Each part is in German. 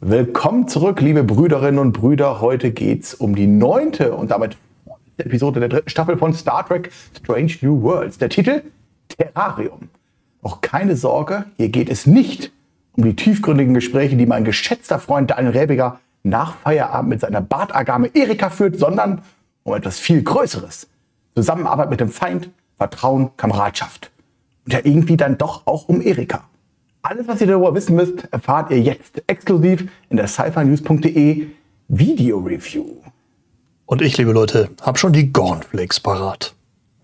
Willkommen zurück, liebe Brüderinnen und Brüder. Heute geht's um die 9. und damit Episode der 3. Staffel von Star Trek Strange New Worlds. Der Titel Terrarium. Doch keine Sorge, hier geht es nicht um die tiefgründigen Gespräche, die mein geschätzter Freund Daniel Rebiger nach Feierabend mit seiner Bartagame Erika führt, sondern um etwas viel Größeres. Zusammenarbeit mit dem Feind, Vertrauen, Kameradschaft. Und ja irgendwie dann doch auch um Erika. Alles, was ihr darüber wissen müsst, erfahrt ihr jetzt exklusiv in der sci-fi-news.de Video-Review. Und ich, liebe Leute, hab schon die Cornflakes parat.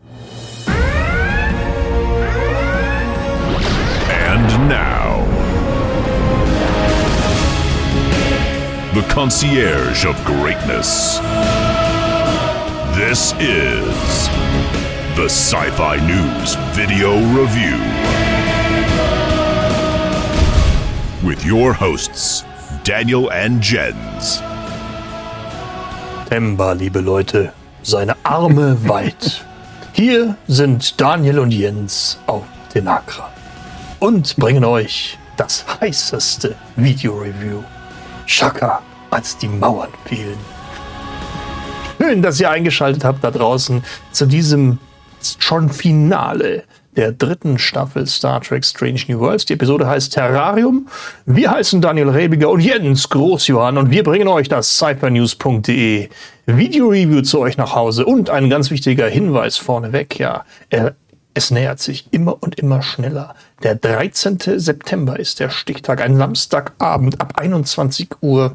And now, the concierge of greatness. This is the Sci-Fi News Video Review. With your hosts, Daniel and Jens. Temba, liebe Leute, seine Arme weit. Hier sind Daniel und Jens auf Tenakra und bringen euch das heißeste Video-Review. Shaka, als die Mauern fielen. Schön, dass ihr eingeschaltet habt da draußen zu diesem schon Finale der 3. Staffel Star Trek Strange New Worlds. Die Episode heißt Terrarium. Wir heißen Daniel Rebiger und Jens Großjohann und wir bringen euch das sci-fi-news.de Video-Review zu euch nach Hause. Und ein ganz wichtiger Hinweis vorneweg, ja, es nähert sich immer und immer schneller. Der 13. September ist der Stichtag, ein Samstagabend ab 21:30 Uhr.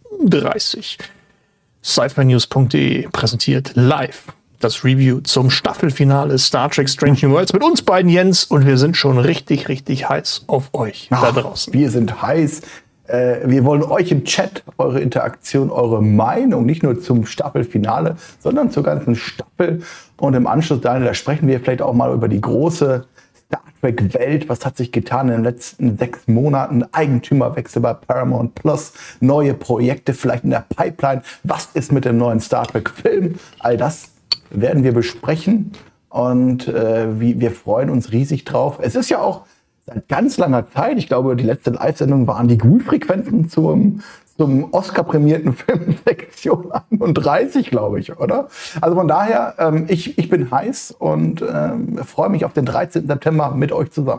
sci-fi-news.de präsentiert live das Review zum Staffelfinale Star Trek Strange New Worlds mit uns beiden, Jens, und wir sind schon richtig, richtig heiß auf euch da draußen. Wir sind heiß. Wir wollen euch im Chat, eure Interaktion, eure Meinung, nicht nur zum Staffelfinale, sondern zur ganzen Staffel. Und im Anschluss, Daniel, da sprechen wir vielleicht auch mal über die große Star Trek-Welt. Was hat sich getan in den letzten 6 Monaten? Eigentümerwechsel bei Paramount Plus, neue Projekte vielleicht in der Pipeline. Was ist mit dem neuen Star Trek-Film? All das werden wir besprechen und wir freuen uns riesig drauf. Es ist ja auch seit ganz langer Zeit, ich glaube, die letzte Live-Sendung waren die Ghoul-Frequenzen zum Oscar-prämierten Film Sektion 31, glaube ich, oder? Also von daher, ich bin heiß und freue mich auf den 13. September mit euch zusammen.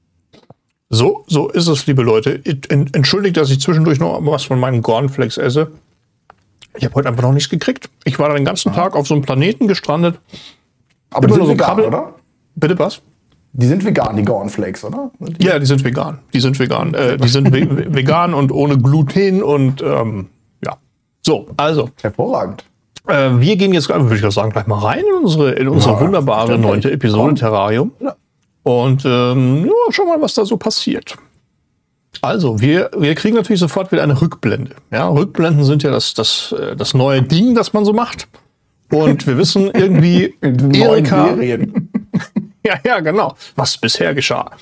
So ist es, liebe Leute. Entschuldigt, dass ich zwischendurch noch was von meinen Cornflakes esse. Ich habe heute einfach noch nichts gekriegt. Ich war da den ganzen Tag auf so einem Planeten gestrandet. Aber die sind vegan, oder? Bitte was? Die sind vegan, die Cornflakes, oder? Ja, die sind vegan. Die sind vegan und ohne Gluten und ja. So, also. Hervorragend. Wir gehen jetzt, würde ich sagen, gleich mal rein in unsere wunderbare 9. Episode Terrarium. Ja. Und schauen wir mal, was da so passiert. Also, wir kriegen natürlich sofort wieder eine Rückblende. Ja, Rückblenden sind ja das neue Ding, das man so macht. Und wir wissen irgendwie, Erika... ja, genau, was bisher geschah.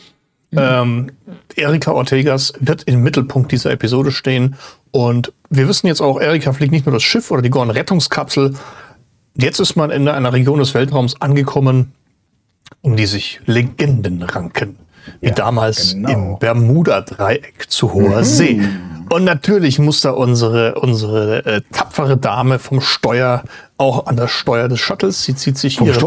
Erika Ortegas wird im Mittelpunkt dieser Episode stehen. Und wir wissen jetzt auch, Erika fliegt nicht nur das Schiff oder die Gorn-Rettungskapsel. Jetzt ist man in einer Region des Weltraums angekommen, um die sich Legenden ranken. Wie damals im Bermuda-Dreieck zu hoher See. Und natürlich muss da unsere tapfere Dame vom Steuer auch an das Steuer des Shuttles. Sie zieht sich ihren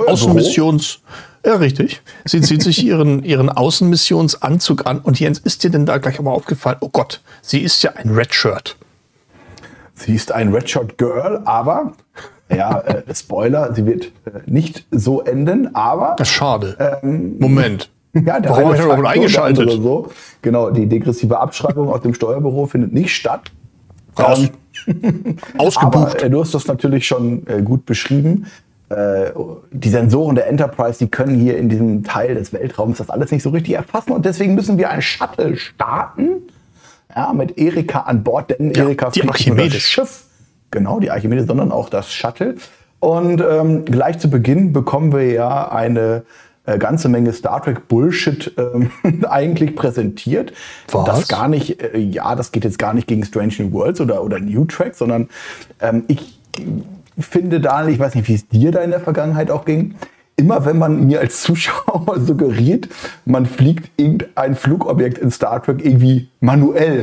Sie zieht sich ihren Außenmissionsanzug an. Und Jens, ist dir denn da gleich aber aufgefallen? Oh Gott, sie ist ja ein Redshirt. Sie ist ein Redshirt-Girl, aber Spoiler, sie wird nicht so enden, aber... Das ist schade. Moment. Ja, warum habe ich noch eingeschaltet? So. Genau, die degressive Abschreibung aus dem Steuerbüro findet nicht statt. Raus. Ausgebucht. Aber du hast das natürlich schon gut beschrieben. Die Sensoren der Enterprise, die können hier in diesem Teil des Weltraums das alles nicht so richtig erfassen. Und deswegen müssen wir ein Shuttle starten. Ja, mit Erika an Bord, denn Erika fliegt über das Schiff. Genau, die Archimedes, sondern auch das Shuttle. Und gleich zu Beginn bekommen wir ja eine ganze Menge Star Trek Bullshit eigentlich präsentiert. Was? Das gar nicht, das geht jetzt gar nicht gegen Strange New Worlds oder New Trek, sondern ich finde, Daniel, ich weiß nicht, wie es dir da in der Vergangenheit auch ging, immer wenn man mir als Zuschauer suggeriert, man fliegt irgendein Flugobjekt in Star Trek irgendwie manuell,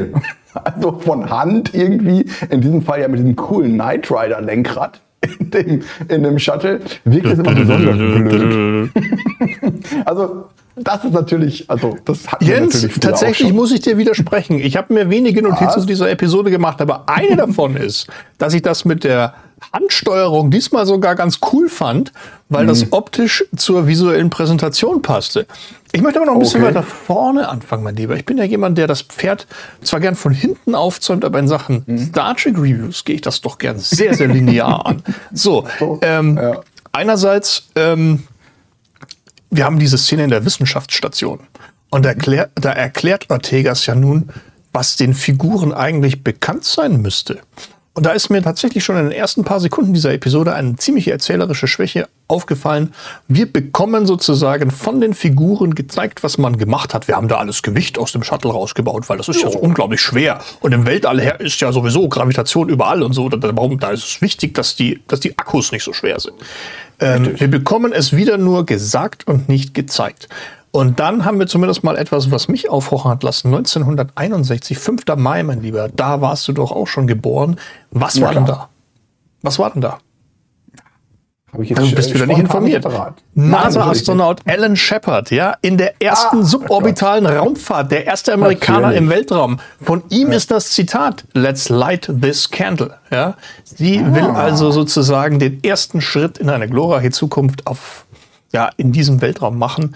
Also von Hand irgendwie, in diesem Fall ja mit diesem coolen Knight Rider Lenkrad in dem Shuttle, wirkt es immer besonders blöd. Also das ist natürlich, also das hat Jens, natürlich tatsächlich muss ich dir widersprechen. Ich habe mir wenige Notizen zu dieser Episode gemacht, aber eine davon ist, dass ich das mit der Handsteuerung diesmal sogar ganz cool fand, weil das optisch zur visuellen Präsentation passte. Ich möchte aber noch ein bisschen weiter vorne anfangen, mein Lieber. Ich bin ja jemand, der das Pferd zwar gern von hinten aufzäumt, aber in Sachen Star Trek Reviews gehe ich das doch gern sehr, sehr linear an. So, einerseits, wir haben diese Szene in der Wissenschaftsstation und da erklärt Ortegas ja nun, was den Figuren eigentlich bekannt sein müsste. Und da ist mir tatsächlich schon in den ersten paar Sekunden dieser Episode eine ziemliche erzählerische Schwäche aufgefallen. Wir bekommen sozusagen von den Figuren gezeigt, was man gemacht hat. Wir haben da alles Gewicht aus dem Shuttle rausgebaut, weil das ist ja so unglaublich schwer. Und im Weltall her ist ja sowieso Gravitation überall und so. Da ist es wichtig, dass die Akkus nicht so schwer sind. Wir bekommen es wieder nur gesagt und nicht gezeigt. Und dann haben wir zumindest mal etwas, was mich aufhorchen hat lassen. 1961, 5. Mai, mein Lieber, da warst du doch auch schon geboren. Was war denn da? Was war denn da? Du bist wieder nicht informiert. NASA-Astronaut Alan Shepard, ja, in der ersten suborbitalen Raumfahrt, der erste Amerikaner im Weltraum. Von ihm ist das Zitat, "Let's light this candle." Ja, sie will also sozusagen den ersten Schritt in eine glorreiche Zukunft in diesem Weltraum machen.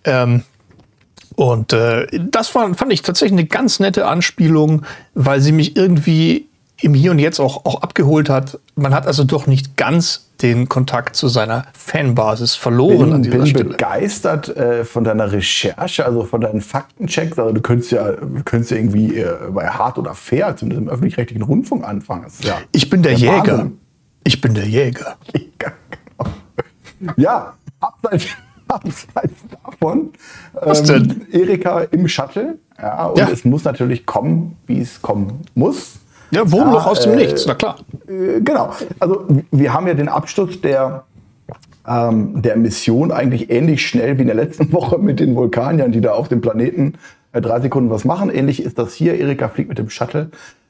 Das fand ich tatsächlich eine ganz nette Anspielung, weil sie mich irgendwie im Hier und Jetzt auch abgeholt hat. Man hat also doch nicht ganz den Kontakt zu seiner Fanbasis verloren an dieser Stelle. Ich bin begeistert von deiner Recherche, also von deinen Faktenchecks. Also du könntest ja irgendwie bei Hart oder Fair, zumindest im öffentlich-rechtlichen Rundfunk anfangen. Ja, ich bin der Jäger. Wahnsinn. Ich bin der Jäger. Ja, abseits davon, was denn? Erika im Shuttle. Ja, und es muss natürlich kommen, wie es kommen muss. Ja, Wurmloch aus dem Nichts, na klar. Genau. Also wir haben ja den Absturz der Mission eigentlich ähnlich schnell wie in der letzten Woche mit den Vulkaniern, die da auf dem Planeten 3 Sekunden was machen. Ähnlich ist das hier. Erika fliegt mit dem Shuttle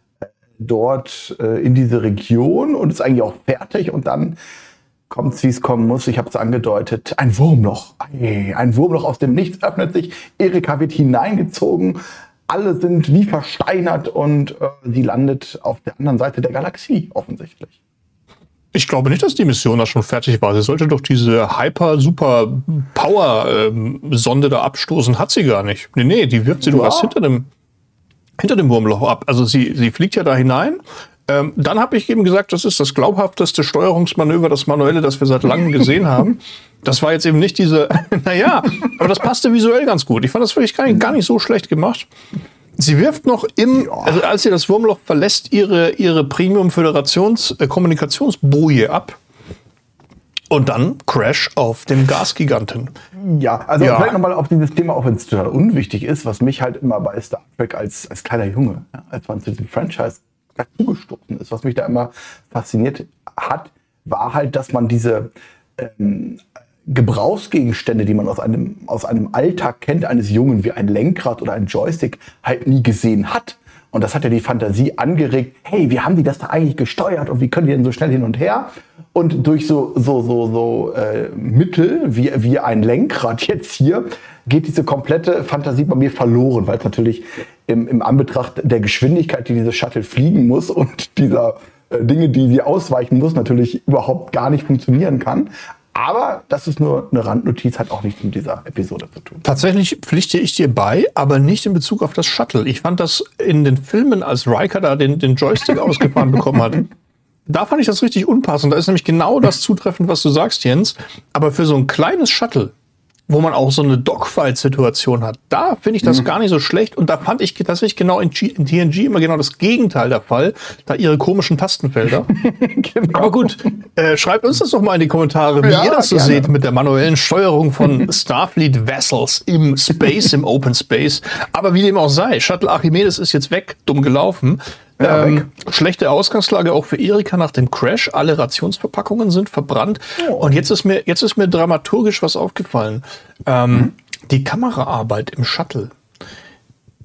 dort in diese Region und ist eigentlich auch fertig. Und dann kommt es, wie es kommen muss. Ich habe es angedeutet. Ein Wurmloch. Ein Wurmloch aus dem Nichts öffnet sich. Erika wird hineingezogen. Alle sind wie versteinert und sie landet auf der anderen Seite der Galaxie offensichtlich. Ich glaube nicht, dass die Mission da schon fertig war. Sie sollte doch diese Hyper-Super-Power-Sonde da abstoßen. Hat sie gar nicht. Nee, die wirft sie doch erst hinter dem Wurmloch ab. Also sie fliegt ja da hinein. Dann habe ich eben gesagt, das ist das glaubhafteste Steuerungsmanöver, das manuelle, das wir seit langem gesehen haben. Das war jetzt eben nicht diese, aber das passte visuell ganz gut. Ich fand das wirklich gar nicht so schlecht gemacht. Sie wirft noch also als sie das Wurmloch verlässt, ihre Premium-Föderations-Kommunikationsboje ab. Und dann Crash auf dem Gasgiganten. Ja, also vielleicht nochmal auf dieses Thema, auch wenn es total unwichtig ist, was mich halt immer bei Star Trek als kleiner Junge, als man zu diesem Franchise dazugestoßen ist, was mich da immer fasziniert hat, war halt, dass man diese Gebrauchsgegenstände, die man aus einem Alltag kennt, eines Jungen, wie ein Lenkrad oder ein Joystick, halt nie gesehen hat. Und das hat ja die Fantasie angeregt, hey, wie haben die das da eigentlich gesteuert und wie können die denn so schnell hin und her? Und durch so Mittel wie ein Lenkrad jetzt hier geht diese komplette Fantasie bei mir verloren, weil es natürlich im Anbetracht der Geschwindigkeit, die dieses Shuttle fliegen muss und dieser Dinge, die sie ausweichen muss, natürlich überhaupt gar nicht funktionieren kann. Aber das ist nur eine Randnotiz, hat auch nichts mit dieser Episode zu tun. Tatsächlich pflichte ich dir bei, aber nicht in Bezug auf das Shuttle. Ich fand das in den Filmen, als Riker da den Joystick ausgefahren bekommen hat, da fand ich das richtig unpassend. Da ist nämlich genau das zutreffend, was du sagst, Jens. Aber für so ein kleines Shuttle, wo man auch so eine Dogfight-Situation hat, da finde ich das gar nicht so schlecht. Und da fand ich tatsächlich genau in TNG immer genau das Gegenteil der Fall, da ihre komischen Tastenfelder. Genau. Aber gut, schreibt uns das doch mal in die Kommentare, wie ihr das so seht mit der manuellen Steuerung von Starfleet Vessels im Space, im Open Space. Aber wie dem auch sei, Shuttle Archimedes ist jetzt weg, dumm gelaufen. Schlechte Ausgangslage auch für Erika nach dem Crash. Alle Rationsverpackungen sind verbrannt. Und jetzt ist mir dramaturgisch was aufgefallen. Die Kameraarbeit im Shuttle.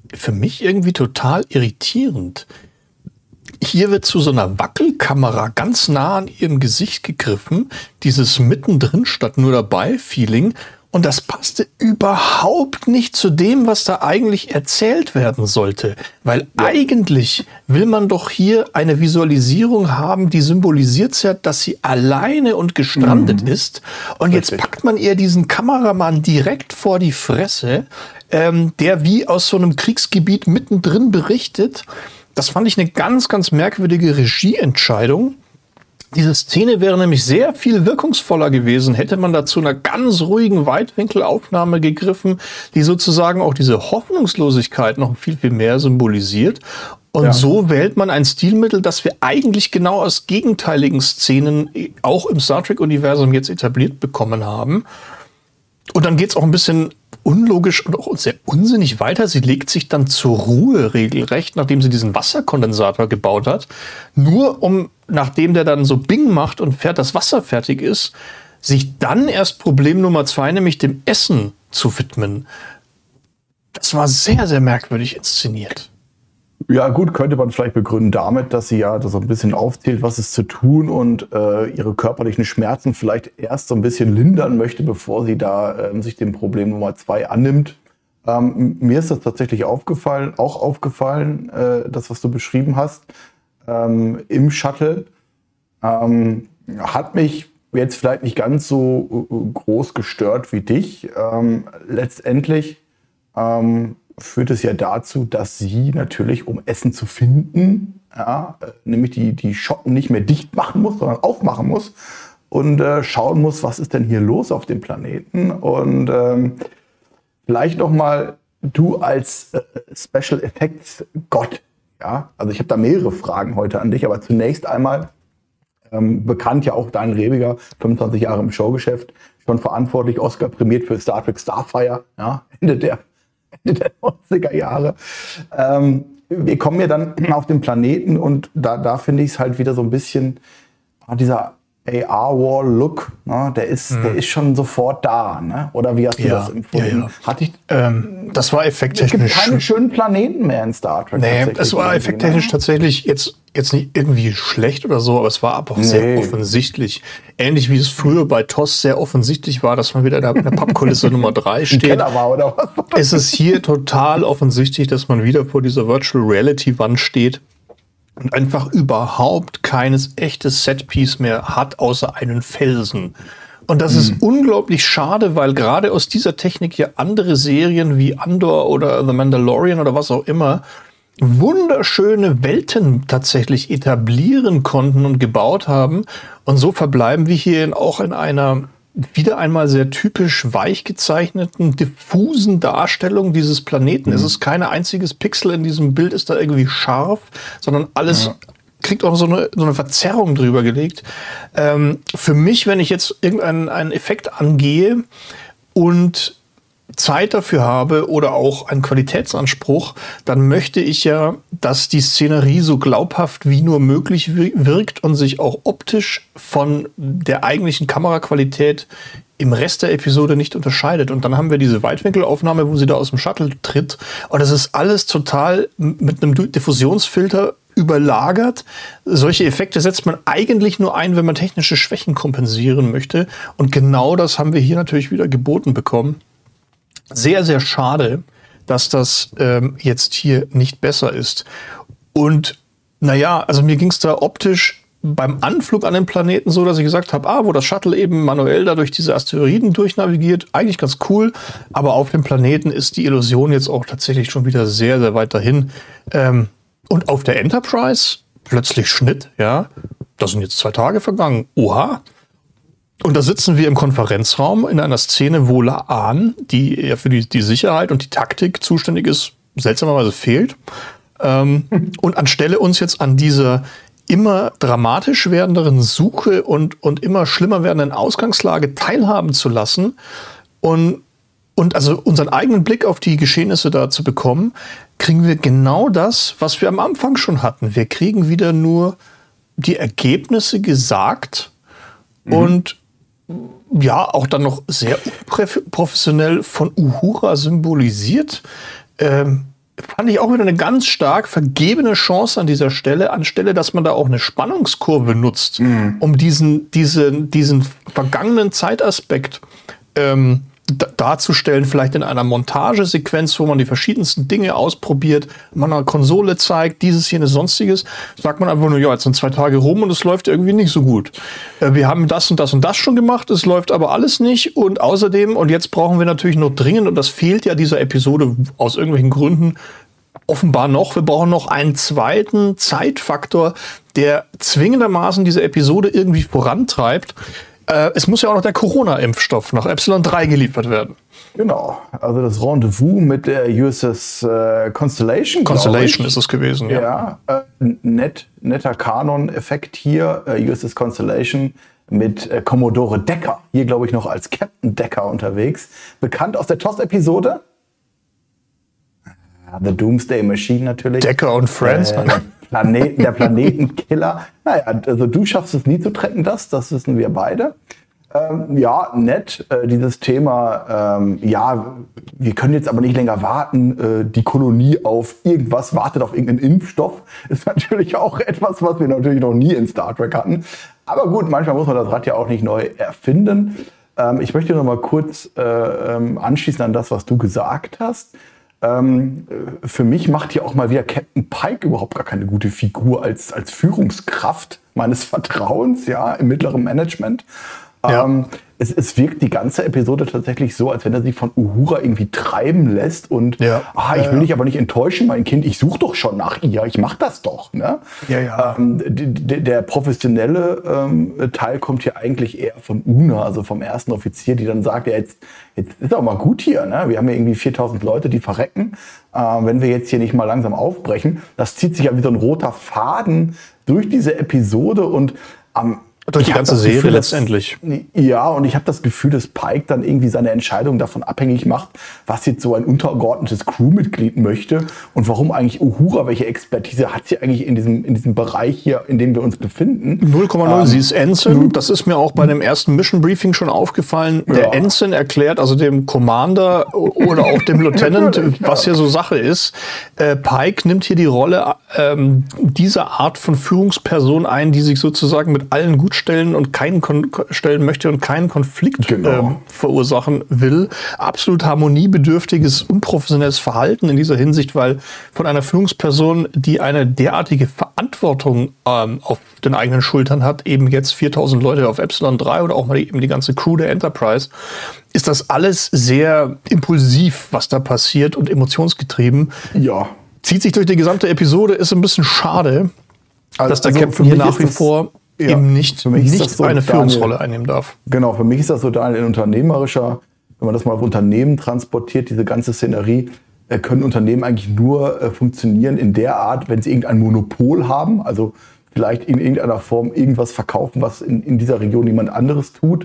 für mich irgendwie total irritierend. Hier wird zu so einer Wackelkamera ganz nah an ihrem Gesicht gegriffen, dieses mittendrin statt nur dabei Feeling. Und das passte überhaupt nicht zu dem, was da eigentlich erzählt werden sollte. Weil eigentlich will man doch hier eine Visualisierung haben, die symbolisiert ja, dass sie alleine und gestrandet ist. Und jetzt packt man ihr diesen Kameramann direkt vor die Fresse, der wie aus so einem Kriegsgebiet mittendrin berichtet. Das fand ich eine ganz, ganz merkwürdige Regieentscheidung. Diese Szene wäre nämlich sehr viel wirkungsvoller gewesen, hätte man dazu einer ganz ruhigen Weitwinkelaufnahme gegriffen, die sozusagen auch diese Hoffnungslosigkeit noch viel, viel mehr symbolisiert. Und so wählt man ein Stilmittel, das wir eigentlich genau aus gegenteiligen Szenen auch im Star Trek-Universum jetzt etabliert bekommen haben. Und dann geht's auch ein bisschen unlogisch und auch sehr unsinnig weiter. Sie legt sich dann zur Ruhe regelrecht, nachdem sie diesen Wasserkondensator gebaut hat. Nur um, nachdem der dann so Bing macht und das Wasser fertig ist, sich dann erst Problem Nummer 2, nämlich dem Essen, zu widmen. Das war sehr, sehr merkwürdig inszeniert. Ja gut, könnte man vielleicht begründen damit, dass sie ja so ein bisschen aufzählt, was ist zu tun und ihre körperlichen Schmerzen vielleicht erst so ein bisschen lindern möchte, bevor sie da sich dem Problem Nummer 2 annimmt. Mir ist das tatsächlich aufgefallen, das, was du beschrieben hast, im Shuttle. Hat mich jetzt vielleicht nicht ganz so groß gestört wie dich. Letztendlich führt es ja dazu, dass sie natürlich, um Essen zu finden, nämlich die Schotten nicht mehr dicht machen muss, sondern aufmachen muss und schauen muss, was ist denn hier los auf dem Planeten. Und vielleicht noch mal du als Special Effects Gott. Ja? Also ich habe da mehrere Fragen heute an dich, aber zunächst einmal, bekannt ja auch Daniel Rebiger, 25 Jahre im Showgeschäft, schon verantwortlich, Oscar prämiert für Star Trek Starfire, ja, Ende der 90er Jahre. Wir kommen ja dann auf den Planeten und da finde ich es halt wieder so ein bisschen, dieser AR-Wall-Look, ne, der ist schon sofort da. Ne? Oder wie hast du das empfunden? Das war effekttechnisch. Es gibt keine schönen Planeten mehr in Star Trek. Nee, es war effekttechnisch tatsächlich jetzt nicht irgendwie schlecht oder so, aber es war aber auch sehr offensichtlich. Ähnlich wie es früher bei TOS sehr offensichtlich war, dass man wieder in der Pappkulisse Nummer 3 steht. Keller war, oder was? Es ist hier total offensichtlich, dass man wieder vor dieser Virtual Reality Wand steht und einfach überhaupt keines echtes Setpiece mehr hat, außer einen Felsen. Und das ist unglaublich schade, weil gerade aus dieser Technik ja andere Serien wie Andor oder The Mandalorian oder was auch immer wunderschöne Welten tatsächlich etablieren konnten und gebaut haben. Und so verbleiben wir hier auch in einer wieder einmal sehr typisch weich gezeichneten, diffusen Darstellung dieses Planeten. Es ist kein einziges Pixel in diesem Bild ist da irgendwie scharf, sondern alles kriegt auch so eine Verzerrung drüber gelegt. Für mich, wenn ich jetzt irgendeinen Effekt angehe und Zeit dafür habe oder auch einen Qualitätsanspruch, dann möchte ich ja, dass die Szenerie so glaubhaft wie nur möglich wirkt und sich auch optisch von der eigentlichen Kameraqualität im Rest der Episode nicht unterscheidet. Und dann haben wir diese Weitwinkelaufnahme, wo sie da aus dem Shuttle tritt. Und das ist alles total mit einem Diffusionsfilter überlagert. Solche Effekte setzt man eigentlich nur ein, wenn man technische Schwächen kompensieren möchte. Und genau das haben wir hier natürlich wieder geboten bekommen. Sehr, sehr schade, dass das jetzt hier nicht besser ist. Und naja, also mir ging es da optisch beim Anflug an den Planeten so, dass ich gesagt habe, wo das Shuttle eben manuell da durch diese Asteroiden durchnavigiert, eigentlich ganz cool. Aber auf dem Planeten ist die Illusion jetzt auch tatsächlich schon wieder sehr, sehr weit dahin. Und auf der Enterprise plötzlich Schnitt, ja, da sind jetzt 2 Tage vergangen. Oha. Und da sitzen wir im Konferenzraum in einer Szene, wo La'an, die ja für die Sicherheit und die Taktik zuständig ist, seltsamerweise fehlt. Und anstelle uns jetzt an dieser immer dramatisch werdenderen Suche und immer schlimmer werdenden Ausgangslage teilhaben zu lassen und also unseren eigenen Blick auf die Geschehnisse da zu bekommen, kriegen wir genau das, was wir am Anfang schon hatten. Wir kriegen wieder nur die Ergebnisse gesagt und ja, auch dann noch sehr professionell von Uhura symbolisiert. fand ich auch wieder eine ganz stark vergebene Chance an dieser Stelle, anstelle, dass man da auch eine Spannungskurve nutzt, um diesen vergangenen Zeitaspekt darzustellen, vielleicht in einer Montagesequenz, wo man die verschiedensten Dinge ausprobiert, man eine Konsole zeigt, dieses, jenes, sonstiges, sagt man einfach nur, ja, jetzt sind 2 Tage rum und es läuft irgendwie nicht so gut. Wir haben das und das und das schon gemacht, es läuft aber alles nicht und außerdem, und jetzt brauchen wir natürlich noch dringend, und das fehlt ja dieser Episode aus irgendwelchen Gründen offenbar noch, wir brauchen noch einen zweiten Zeitfaktor, der zwingendermaßen diese Episode irgendwie vorantreibt. Es muss ja auch noch der Corona-Impfstoff nach Epsilon 3 geliefert werden. Genau, also das Rendezvous mit der USS Constellation. Constellation ist es gewesen, ja. Netter Kanon-Effekt hier, USS Constellation mit Commodore Decker. Hier, glaube ich, noch als Captain Decker unterwegs. Bekannt aus der TOS-Episode. The Doomsday Machine natürlich. Decker und Friends. Der Planetenkiller. Naja, also du schaffst es nie zu tracken, das wissen wir beide. Ja, nett, dieses Thema, ja, wir können jetzt aber nicht länger warten, die Kolonie auf irgendwas wartet auf irgendeinen Impfstoff, ist natürlich auch etwas, was wir natürlich noch nie in Star Trek hatten. Aber gut, manchmal muss man das Rad ja auch nicht neu erfinden. Ich möchte noch mal kurz anschließen an das, was du gesagt hast. Für mich macht hier auch mal wieder Captain Pike überhaupt gar keine gute Figur als Führungskraft meines Vertrauens, ja, im mittleren Management. Ja. Es wirkt die ganze Episode tatsächlich so, als wenn er sich von Uhura irgendwie treiben lässt und ich will dich aber nicht enttäuschen, mein Kind, ich suche doch schon nach ihr, ich mach das doch. Ne? Der professionelle Teil kommt hier eigentlich eher von Una, also vom ersten Offizier, die dann sagt, ja, jetzt ist auch mal gut hier, ne? Wir haben ja irgendwie 4000 Leute, die verrecken, wenn wir jetzt hier nicht mal langsam aufbrechen. Das zieht sich ja wie so ein roter Faden durch diese Episode und durch die ganze Serie letztendlich. Ja, und ich habe das Gefühl, dass Pike dann irgendwie seine Entscheidung davon abhängig macht, was jetzt so ein untergeordnetes Crewmitglied möchte und warum eigentlich Uhura, welche Expertise hat sie eigentlich in diesem Bereich hier, in dem wir uns befinden. 0,0, sie ist Ensign. Das ist mir auch bei dem ersten Mission Briefing schon aufgefallen. Der Ensign erklärt also dem Commander oder auch dem Lieutenant, was hier so Sache ist. Pike nimmt hier die Rolle dieser Art von Führungsperson ein, die sich sozusagen mit allen gut stellen und stellen möchte und keinen Konflikt verursachen will. Absolut harmoniebedürftiges, unprofessionelles Verhalten in dieser Hinsicht, weil von einer Führungsperson, die eine derartige Verantwortung auf den eigenen Schultern hat, eben jetzt 4000 Leute auf Epsilon 3 oder auch mal eben die ganze Crew der Enterprise, ist das alles sehr impulsiv, was da passiert und emotionsgetrieben. Ja. Zieht sich durch die gesamte Episode, ist ein bisschen schade, dass der Captain hier nach wie vor eben nicht so eine Führungsrolle einnehmen darf. Genau, für mich ist das so ein unternehmerischer, wenn man das mal auf Unternehmen transportiert, diese ganze Szenerie, können Unternehmen eigentlich nur funktionieren in der Art, wenn sie irgendein Monopol haben, also vielleicht in irgendeiner Form irgendwas verkaufen, was in dieser Region niemand anderes tut,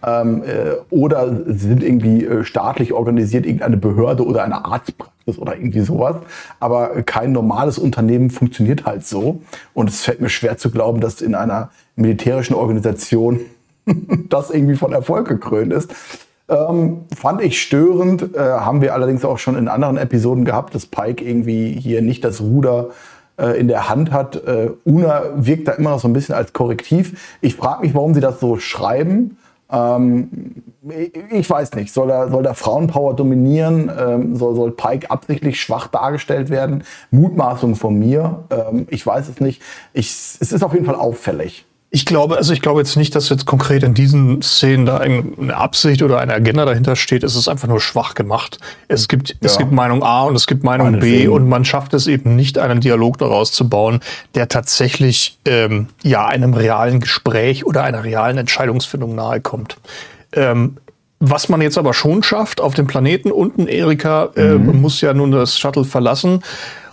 oder sind irgendwie staatlich organisiert, irgendeine Behörde oder eine Arztpraxis oder irgendwie sowas. Aber kein normales Unternehmen funktioniert halt so. Und es fällt mir schwer zu glauben, dass in einer militärischen Organisation das irgendwie von Erfolg gekrönt ist. Fand ich störend, haben wir allerdings auch schon in anderen Episoden gehabt, dass Pike irgendwie hier nicht das Ruder in der Hand hat. Una wirkt da immer noch so ein bisschen als Korrektiv. Ich frage mich, warum sie das so schreiben. Ich weiß nicht, soll der Frauenpower dominieren? Soll Pike absichtlich schwach dargestellt werden? Mutmaßung von mir. Ich weiß es nicht. Es ist auf jeden Fall auffällig. Ich glaube jetzt nicht, dass jetzt konkret in diesen Szenen da eine Absicht oder eine Agenda dahinter steht. Es ist einfach nur schwach gemacht. Es gibt Meinung A und es gibt Meinung B und man schafft es eben nicht, einen Dialog daraus zu bauen, der tatsächlich einem realen Gespräch oder einer realen Entscheidungsfindung nahe kommt. Was man jetzt aber schon schafft auf dem Planeten unten, Erika muss ja nun das Shuttle verlassen.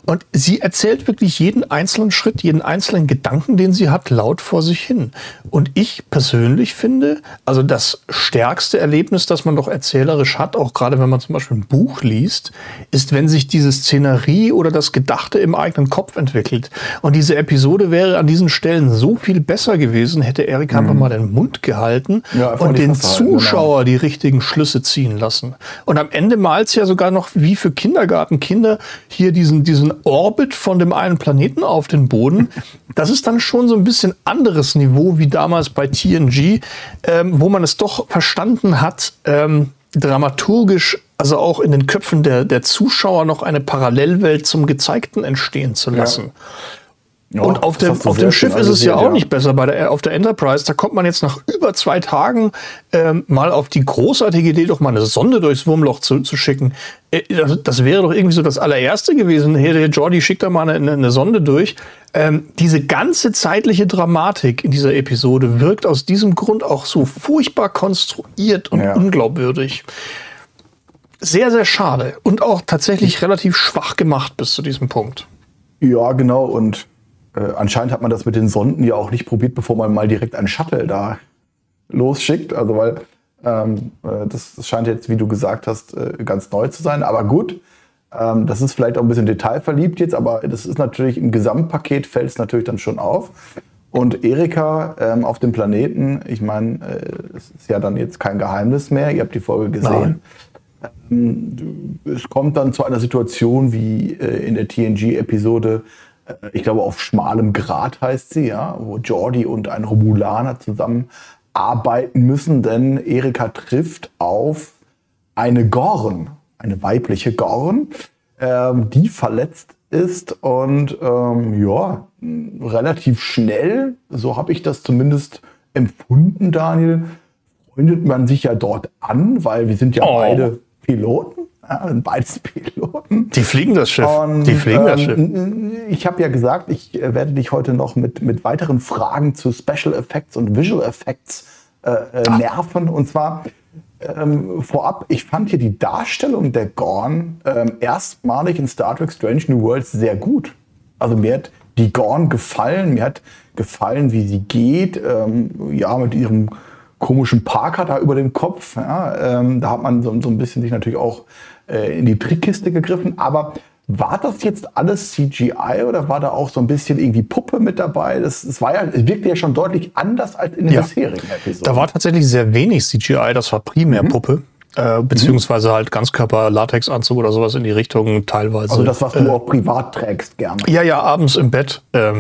Und sie erzählt wirklich jeden einzelnen Schritt, jeden einzelnen Gedanken, den sie hat, laut vor sich hin. Und ich persönlich finde, also das stärkste Erlebnis, das man doch erzählerisch hat, auch gerade wenn man zum Beispiel ein Buch liest, ist, wenn sich diese Szenerie oder das Gedachte im eigenen Kopf entwickelt. Und diese Episode wäre an diesen Stellen so viel besser gewesen, hätte Erika einfach mal den Mund gehalten und den Zuschauer die richtigen Schlüsse ziehen lassen. Und am Ende malt es ja sogar noch wie für Kindergartenkinder hier diesen Orbit von dem einen Planeten auf den Boden. Das ist dann schon so ein bisschen anderes Niveau wie damals bei TNG, wo man es doch verstanden hat, dramaturgisch, also auch in den Köpfen der Zuschauer noch eine Parallelwelt zum Gezeigten entstehen zu lassen. Ja, und auf dem Schiff ist es ja auch nicht besser. Auf der Enterprise, da kommt man jetzt nach über 2 Tagen mal auf die großartige Idee, doch mal eine Sonde durchs Wurmloch zu schicken. Das wäre doch irgendwie so das allererste gewesen. Hey, der Geordi schickt da mal eine Sonde durch. Diese ganze zeitliche Dramatik in dieser Episode wirkt aus diesem Grund auch so furchtbar konstruiert und unglaubwürdig. Sehr, sehr schade. Und auch tatsächlich relativ schwach gemacht bis zu diesem Punkt. Ja, genau. Und anscheinend hat man das mit den Sonden ja auch nicht probiert, bevor man mal direkt einen Shuttle da losschickt. Also weil das scheint jetzt, wie du gesagt hast, ganz neu zu sein. Aber gut, das ist vielleicht auch ein bisschen detailverliebt jetzt, aber das ist natürlich im Gesamtpaket fällt es natürlich dann schon auf. Und Erika auf dem Planeten, ich meine, es ist ja dann jetzt kein Geheimnis mehr. Ihr habt die Folge gesehen. Es kommt dann zu einer Situation wie in der TNG-Episode, ich glaube auf schmalem Grat heißt sie, ja, wo Geordi und ein Romulaner zusammenarbeiten müssen, denn Erika trifft auf eine Gorn, eine weibliche Gorn, die verletzt ist und relativ schnell, so habe ich das zumindest empfunden, Daniel, freundet man sich ja dort an, weil wir sind ja beide Piloten. Ja, beides Piloten. Die fliegen das Schiff. Und, ich habe ja gesagt, ich werde dich heute noch mit weiteren Fragen zu Special Effects und Visual Effects nerven. Und zwar vorab, ich fand hier die Darstellung der Gorn erstmalig in Star Trek Strange New Worlds sehr gut. Also mir hat die Gorn gefallen. Mir hat gefallen, wie sie geht. Mit ihrem komischen Parker da über dem Kopf. Ja, da hat man so ein bisschen sich natürlich auch in die Trickkiste gegriffen. Aber war das jetzt alles CGI oder war da auch so ein bisschen irgendwie Puppe mit dabei? Es wirkte ja schon deutlich anders als in den bisherigen Episoden. Da war tatsächlich sehr wenig CGI. Das war primär Puppe. Beziehungsweise halt Ganzkörper-Latexanzug oder sowas in die Richtung teilweise. Also das, was du auch privat trägst, gerne. Ja, abends im Bett.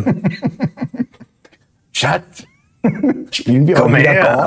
Schatz, spielen wir Komm wieder her.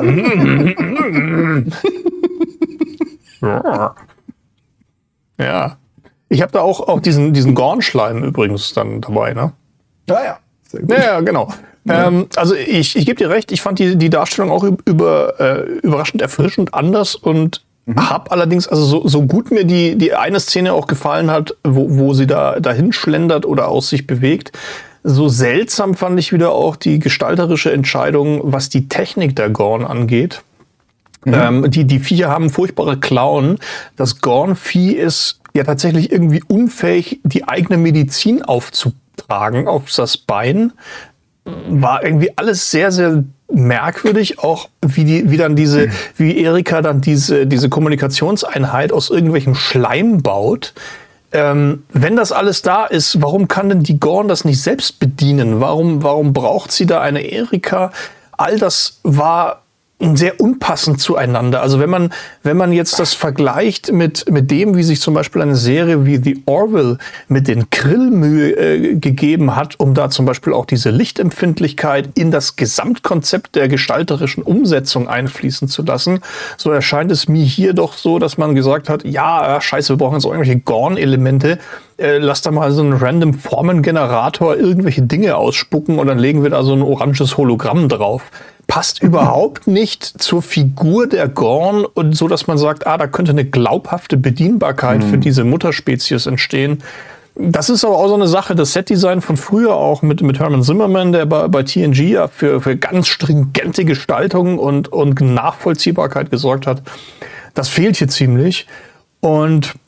Gorn? Ja. Ich habe da auch diesen Gorn-Schleim übrigens dann dabei, ne? Ja. Sehr gut. Ja, genau. Also ich gebe dir recht, ich fand die Darstellung auch überraschend erfrischend anders und habe allerdings, also so gut mir die eine Szene auch gefallen hat, wo sie dahin schlendert oder aus sich bewegt, so seltsam fand ich wieder auch die gestalterische Entscheidung, was die Technik der Gorn angeht. Die Viecher haben furchtbare Klauen. Das Gorn-Vieh ist ja tatsächlich irgendwie unfähig, die eigene Medizin aufzutragen auf das Bein. War irgendwie alles sehr, sehr merkwürdig, auch wie Erika dann diese Kommunikationseinheit aus irgendwelchem Schleim baut. Wenn das alles da ist, warum kann denn die Gorn das nicht selbst bedienen? Warum braucht sie da eine Erika? All das war sehr unpassend zueinander. Also wenn man jetzt das vergleicht mit dem, wie sich zum Beispiel eine Serie wie The Orville mit den Krill Mühe gegeben hat, um da zum Beispiel auch diese Lichtempfindlichkeit in das Gesamtkonzept der gestalterischen Umsetzung einfließen zu lassen, so erscheint es mir hier doch so, dass man gesagt hat, ja, scheiße, wir brauchen jetzt auch irgendwelche Gorn-Elemente, lass da mal so einen random Formengenerator irgendwelche Dinge ausspucken und dann legen wir da so ein oranges Hologramm drauf. Passt überhaupt nicht zur Figur der Gorn und so, dass man sagt, da könnte eine glaubhafte Bedienbarkeit für diese Mutterspezies entstehen. Das ist aber auch so eine Sache, das Setdesign von früher auch mit Herman Zimmerman, der bei TNG ja für ganz stringente Gestaltung und Nachvollziehbarkeit gesorgt hat. Das fehlt hier ziemlich. Und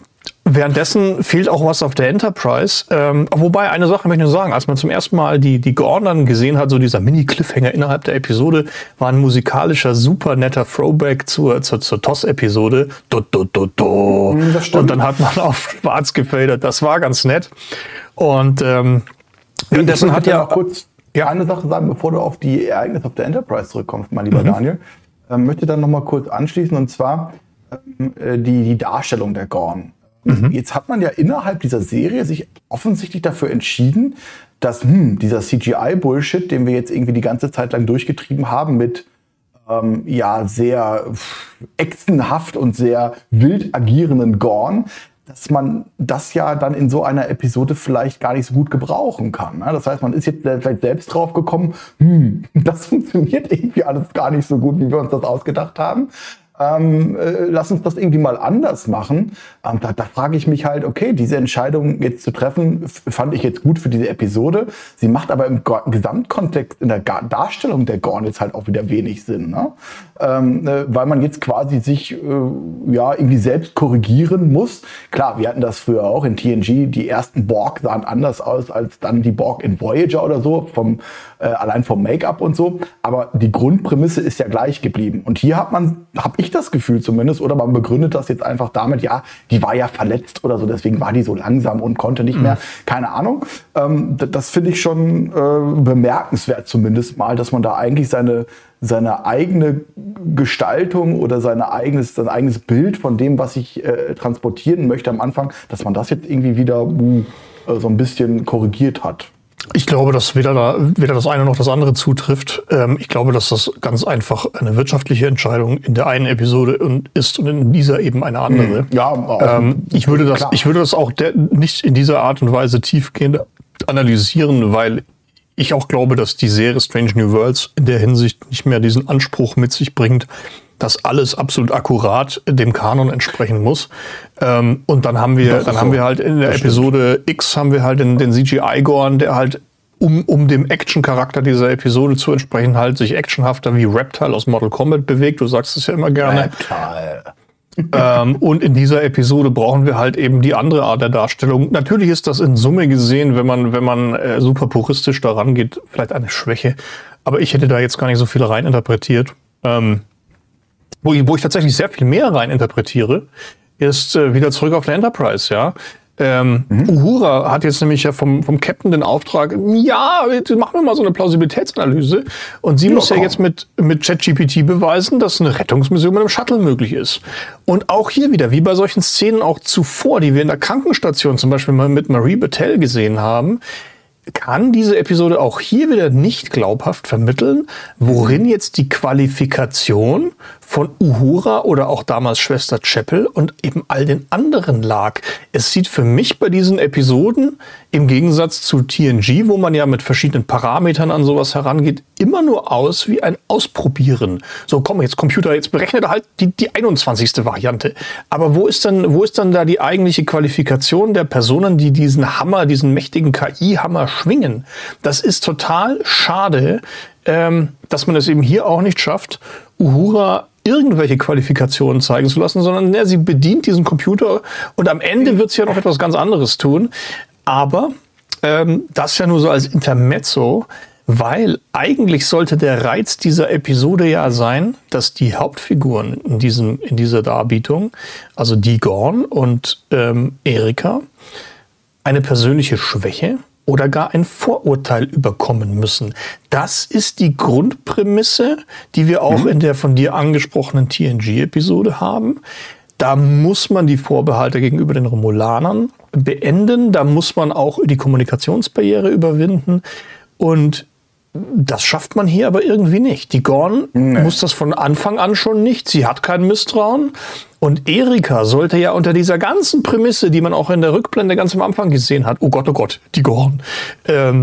Währenddessen fehlt auch was auf der Enterprise. Wobei, eine Sache möchte ich nur sagen, als man zum ersten Mal die Gorn dann gesehen hat, so dieser Mini-Cliffhanger innerhalb der Episode, war ein musikalischer, super netter Throwback zur TOS-Episode. Und dann hat man auf schwarz gefadert. Das war ganz nett. Und währenddessen hat ja... kurz eine Sache sagen, bevor du auf die Ereignisse auf der Enterprise zurückkommst, mein lieber Daniel. Möchte dann noch mal kurz anschließen, und zwar die Darstellung der Gorn. Jetzt hat man ja innerhalb dieser Serie sich offensichtlich dafür entschieden, dass dieser CGI-Bullshit, den wir jetzt irgendwie die ganze Zeit lang durchgetrieben haben mit sehr echsenhaft und sehr wild agierenden Gorn, dass man das ja dann in so einer Episode vielleicht gar nicht so gut gebrauchen kann. Ne? Das heißt, man ist jetzt vielleicht selbst drauf gekommen, das funktioniert irgendwie alles gar nicht so gut, wie wir uns das ausgedacht haben. Lass uns das irgendwie mal anders machen. Da frage ich mich halt, okay, diese Entscheidung jetzt zu treffen, fand ich jetzt gut für diese Episode. Sie macht aber im Gesamtkontext in der Darstellung der Gorn jetzt halt auch wieder wenig Sinn. Ne? Weil man jetzt quasi sich irgendwie selbst korrigieren muss. Klar, wir hatten das früher auch in TNG. Die ersten Borg sahen anders aus als dann die Borg in Voyager oder so, allein vom Make-up und so. Aber die Grundprämisse ist ja gleich geblieben. Und hier habe ich das Gefühl zumindest, oder man begründet das jetzt einfach damit, ja, die war ja verletzt oder so, deswegen war die so langsam und konnte nicht mehr. Keine Ahnung. Das finde ich schon bemerkenswert zumindest mal, dass man da eigentlich seine eigene Gestaltung oder sein eigenes Bild von dem, was ich transportieren möchte am Anfang, dass man das jetzt irgendwie wieder so ein bisschen korrigiert hat. Ich glaube, dass weder das eine noch das andere zutrifft. Ich glaube, dass das ganz einfach eine wirtschaftliche Entscheidung in der einen Episode ist und in dieser eben eine andere. Ja, ich würde das auch nicht in dieser Art und Weise tiefgehend analysieren, weil ich auch glaube, dass die Serie Strange New Worlds in der Hinsicht nicht mehr diesen Anspruch mit sich bringt, dass alles absolut akkurat dem Kanon entsprechen muss. Und dann haben wir halt in der Episode X haben wir halt den CGI-Gorn, der halt um dem Action-Charakter dieser Episode zu entsprechen, halt sich actionhafter wie Reptile aus Mortal Kombat bewegt. Du sagst es ja immer gerne. Reptile. Und in dieser Episode brauchen wir halt eben die andere Art der Darstellung. Natürlich ist das in Summe gesehen, wenn man super puristisch daran geht, vielleicht eine Schwäche. Aber ich hätte da jetzt gar nicht so viel reininterpretiert. Wo ich tatsächlich sehr viel mehr reininterpretiere, ist wieder zurück auf der Enterprise, ja. Uhura hat jetzt nämlich ja vom Captain den Auftrag, ja, machen wir mal so eine Plausibilitätsanalyse. Und sie muss ja jetzt mit ChatGPT beweisen, dass eine Rettungsmission mit einem Shuttle möglich ist. Und auch hier wieder, wie bei solchen Szenen auch zuvor, die wir in der Krankenstation zum Beispiel mal mit Marie Battelle gesehen haben, kann diese Episode auch hier wieder nicht glaubhaft vermitteln, worin jetzt die Qualifikation von Uhura oder auch damals Schwester Chapel und eben all den anderen lag. Es sieht für mich bei diesen Episoden im Gegensatz zu TNG, wo man ja mit verschiedenen Parametern an sowas herangeht, immer nur aus wie ein Ausprobieren. So, komm jetzt Computer, jetzt berechne halt die 21. Variante. Aber wo ist dann da die eigentliche Qualifikation der Personen, die diesen mächtigen KI-Hammer schwingen? Das ist total schade, dass man es eben hier auch nicht schafft, Uhura irgendwelche Qualifikationen zeigen zu lassen, sondern sie bedient diesen Computer und am Ende wird sie ja noch etwas ganz anderes tun. Aber das ja nur so als Intermezzo, weil eigentlich sollte der Reiz dieser Episode ja sein, dass die Hauptfiguren in dieser Darbietung, also die Gorn und Erika, eine persönliche Schwäche oder gar ein Vorurteil überkommen müssen. Das ist die Grundprämisse, die wir auch in der von dir angesprochenen TNG-Episode haben. Da muss man die Vorbehalte gegenüber den Romulanern beenden. Da muss man auch die Kommunikationsbarriere überwinden. Und das schafft man hier aber irgendwie nicht. Die Gorn muss das von Anfang an schon nicht. Sie hat kein Misstrauen. Und Erika sollte ja unter dieser ganzen Prämisse, die man auch in der Rückblende ganz am Anfang gesehen hat, oh Gott, die Gorn,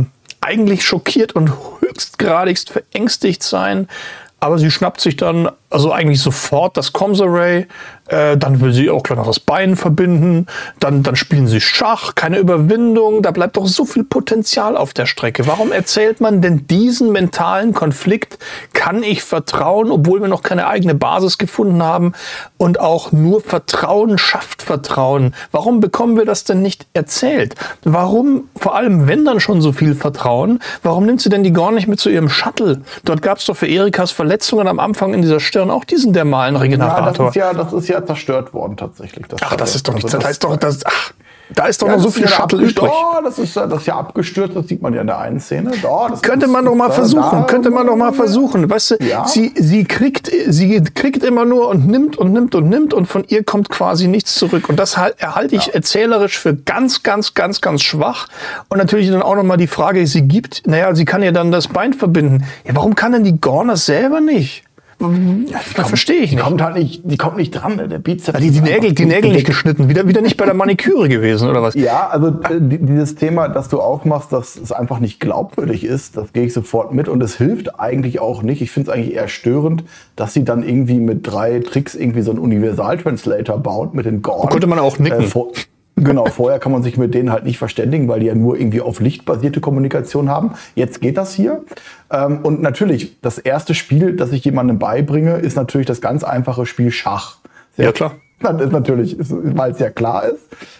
eigentlich schockiert und höchstgradigst verängstigt sein. Aber sie schnappt sich dann Also eigentlich sofort das Comms-Array, dann will sie auch gleich noch das Bein verbinden, dann spielen sie Schach, keine Überwindung, da bleibt doch so viel Potenzial auf der Strecke. Warum erzählt man denn diesen mentalen Konflikt? Kann ich vertrauen, obwohl wir noch keine eigene Basis gefunden haben? Und auch nur Vertrauen schafft Vertrauen. Warum bekommen wir das denn nicht erzählt? Warum, vor allem wenn dann schon so viel Vertrauen, warum nimmt sie denn die Gorn nicht mit zu ihrem Shuttle? Dort gab es doch für Erikas Verletzungen am Anfang in dieser Stirn auch diesen dermalen Regenerator. Ja, das ist ja zerstört worden tatsächlich. Das ist doch nicht, da ist doch Ja, noch so viel Shuttle übrig. Oh, das ist ja abgestürzt, das sieht man ja in der einen Szene. Könnte man doch mal versuchen. Weißt du, ja. sie kriegt immer nur und nimmt und von ihr kommt quasi nichts zurück. Und das erhalte ich erzählerisch für ganz, ganz, ganz, ganz schwach. Und natürlich dann auch noch mal die Frage, sie kann ja dann das Bein verbinden. Ja, warum kann denn die Gorn das selber nicht? Das verstehe ich nicht. Die kommt nicht dran, der Bizeps. Die Nägel nicht geschnitten. Wieder nicht bei der Maniküre gewesen, oder was? Ja, also dieses Thema, das du aufmachst, dass es einfach nicht glaubwürdig ist, das gehe ich sofort mit. Und es hilft eigentlich auch nicht. Ich finde es eigentlich eher störend, dass sie dann irgendwie mit 3 Tricks irgendwie so einen Universal-Translator baut mit den Gorn. Könnte man auch nicken. Genau, vorher kann man sich mit denen halt nicht verständigen, weil die ja nur irgendwie auf lichtbasierte Kommunikation haben. Jetzt geht das hier. Und natürlich, das erste Spiel, das ich jemandem beibringe, ist natürlich das ganz einfache Spiel Schach. Ja, klar. Das ist natürlich, weil es ja klar ist.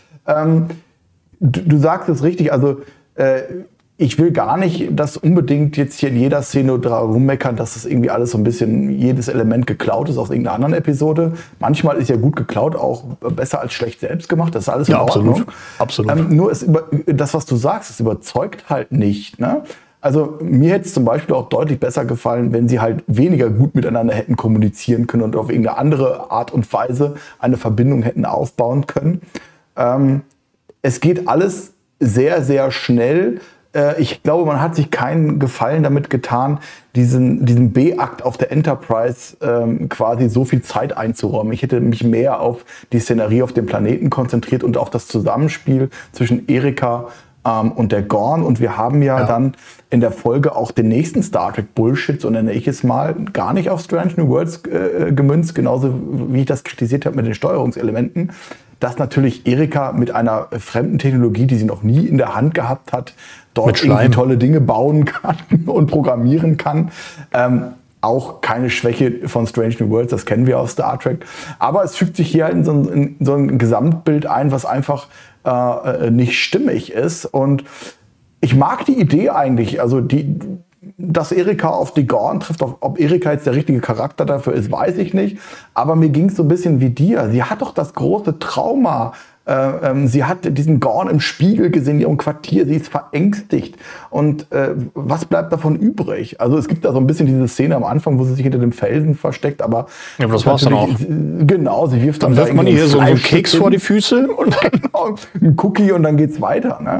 Du sagst es richtig, also ich will gar nicht, dass unbedingt jetzt hier in jeder Szene darum rummeckern, dass das irgendwie alles so ein bisschen, jedes Element geklaut ist aus irgendeiner anderen Episode. Manchmal ist ja gut geklaut auch besser als schlecht selbst gemacht. Das ist alles in Ordnung. Absolut. Nur das, was du sagst, das überzeugt halt nicht. Ne? Also mir hätte es zum Beispiel auch deutlich besser gefallen, wenn sie halt weniger gut miteinander hätten kommunizieren können und auf irgendeine andere Art und Weise eine Verbindung hätten aufbauen können. Es geht alles sehr, sehr schnell. Ich glaube, man hat sich keinen Gefallen damit getan, diesen B-Akt auf der Enterprise quasi so viel Zeit einzuräumen. Ich hätte mich mehr auf die Szenerie auf dem Planeten konzentriert und auf das Zusammenspiel zwischen Erika und der Gorn. Und wir haben ja dann in der Folge auch den nächsten Star Trek Bullshit, so nenne ich es mal, gar nicht auf Strange New Worlds gemünzt, genauso wie ich das kritisiert habe mit den Steuerungselementen, dass natürlich Erika mit einer fremden Technologie, die sie noch nie in der Hand gehabt hat, dort irgendwie tolle Dinge bauen kann und programmieren kann. Auch keine Schwäche von Strange New Worlds, das kennen wir aus Star Trek. Aber es fügt sich hier in so ein Gesamtbild ein, was einfach nicht stimmig ist. Und ich mag die Idee eigentlich, also dass Erika auf die Gorn trifft, ob Erika jetzt der richtige Charakter dafür ist, weiß ich nicht. Aber mir ging es so ein bisschen wie dir. Sie hat doch das große Trauma. Sie hat diesen Gorn im Spiegel gesehen, in ihrem Quartier. Sie ist verängstigt. Und was bleibt davon übrig? Also es gibt da so ein bisschen diese Szene am Anfang, wo sie sich hinter dem Felsen versteckt. Aber das war's dann auch. Genau, sie wirft dann wirft man ihr so einen Keks vor die Füße und genau, ein Cookie und dann geht's weiter. Ne?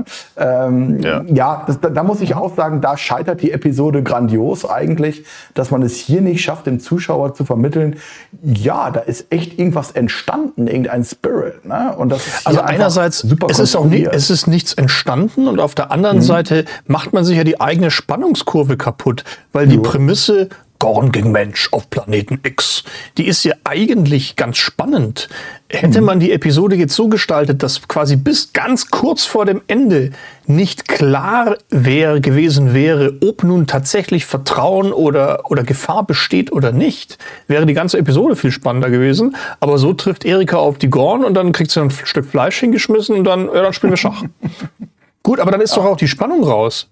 Da muss ich auch sagen, da scheitert die Episode grandios eigentlich, dass man es hier nicht schafft, dem Zuschauer zu vermitteln, ja, da ist echt irgendwas entstanden, irgendein Spirit. Ne? Und das ist also einerseits, es ist nichts entstanden und auf der anderen Seite macht man sich ja die eigene Spannungskurve kaputt, weil die Prämisse Gorn gegen Mensch auf Planeten X, die ist ja eigentlich ganz spannend. Hätte man die Episode jetzt so gestaltet, dass quasi bis ganz kurz vor dem Ende nicht klar gewesen wäre, ob nun tatsächlich Vertrauen oder Gefahr besteht oder nicht, wäre die ganze Episode viel spannender gewesen. Aber so trifft Erika auf die Gorn und dann kriegt sie ein Stück Fleisch hingeschmissen und dann spielen wir Schach. Gut, aber dann ist doch auch die Spannung raus.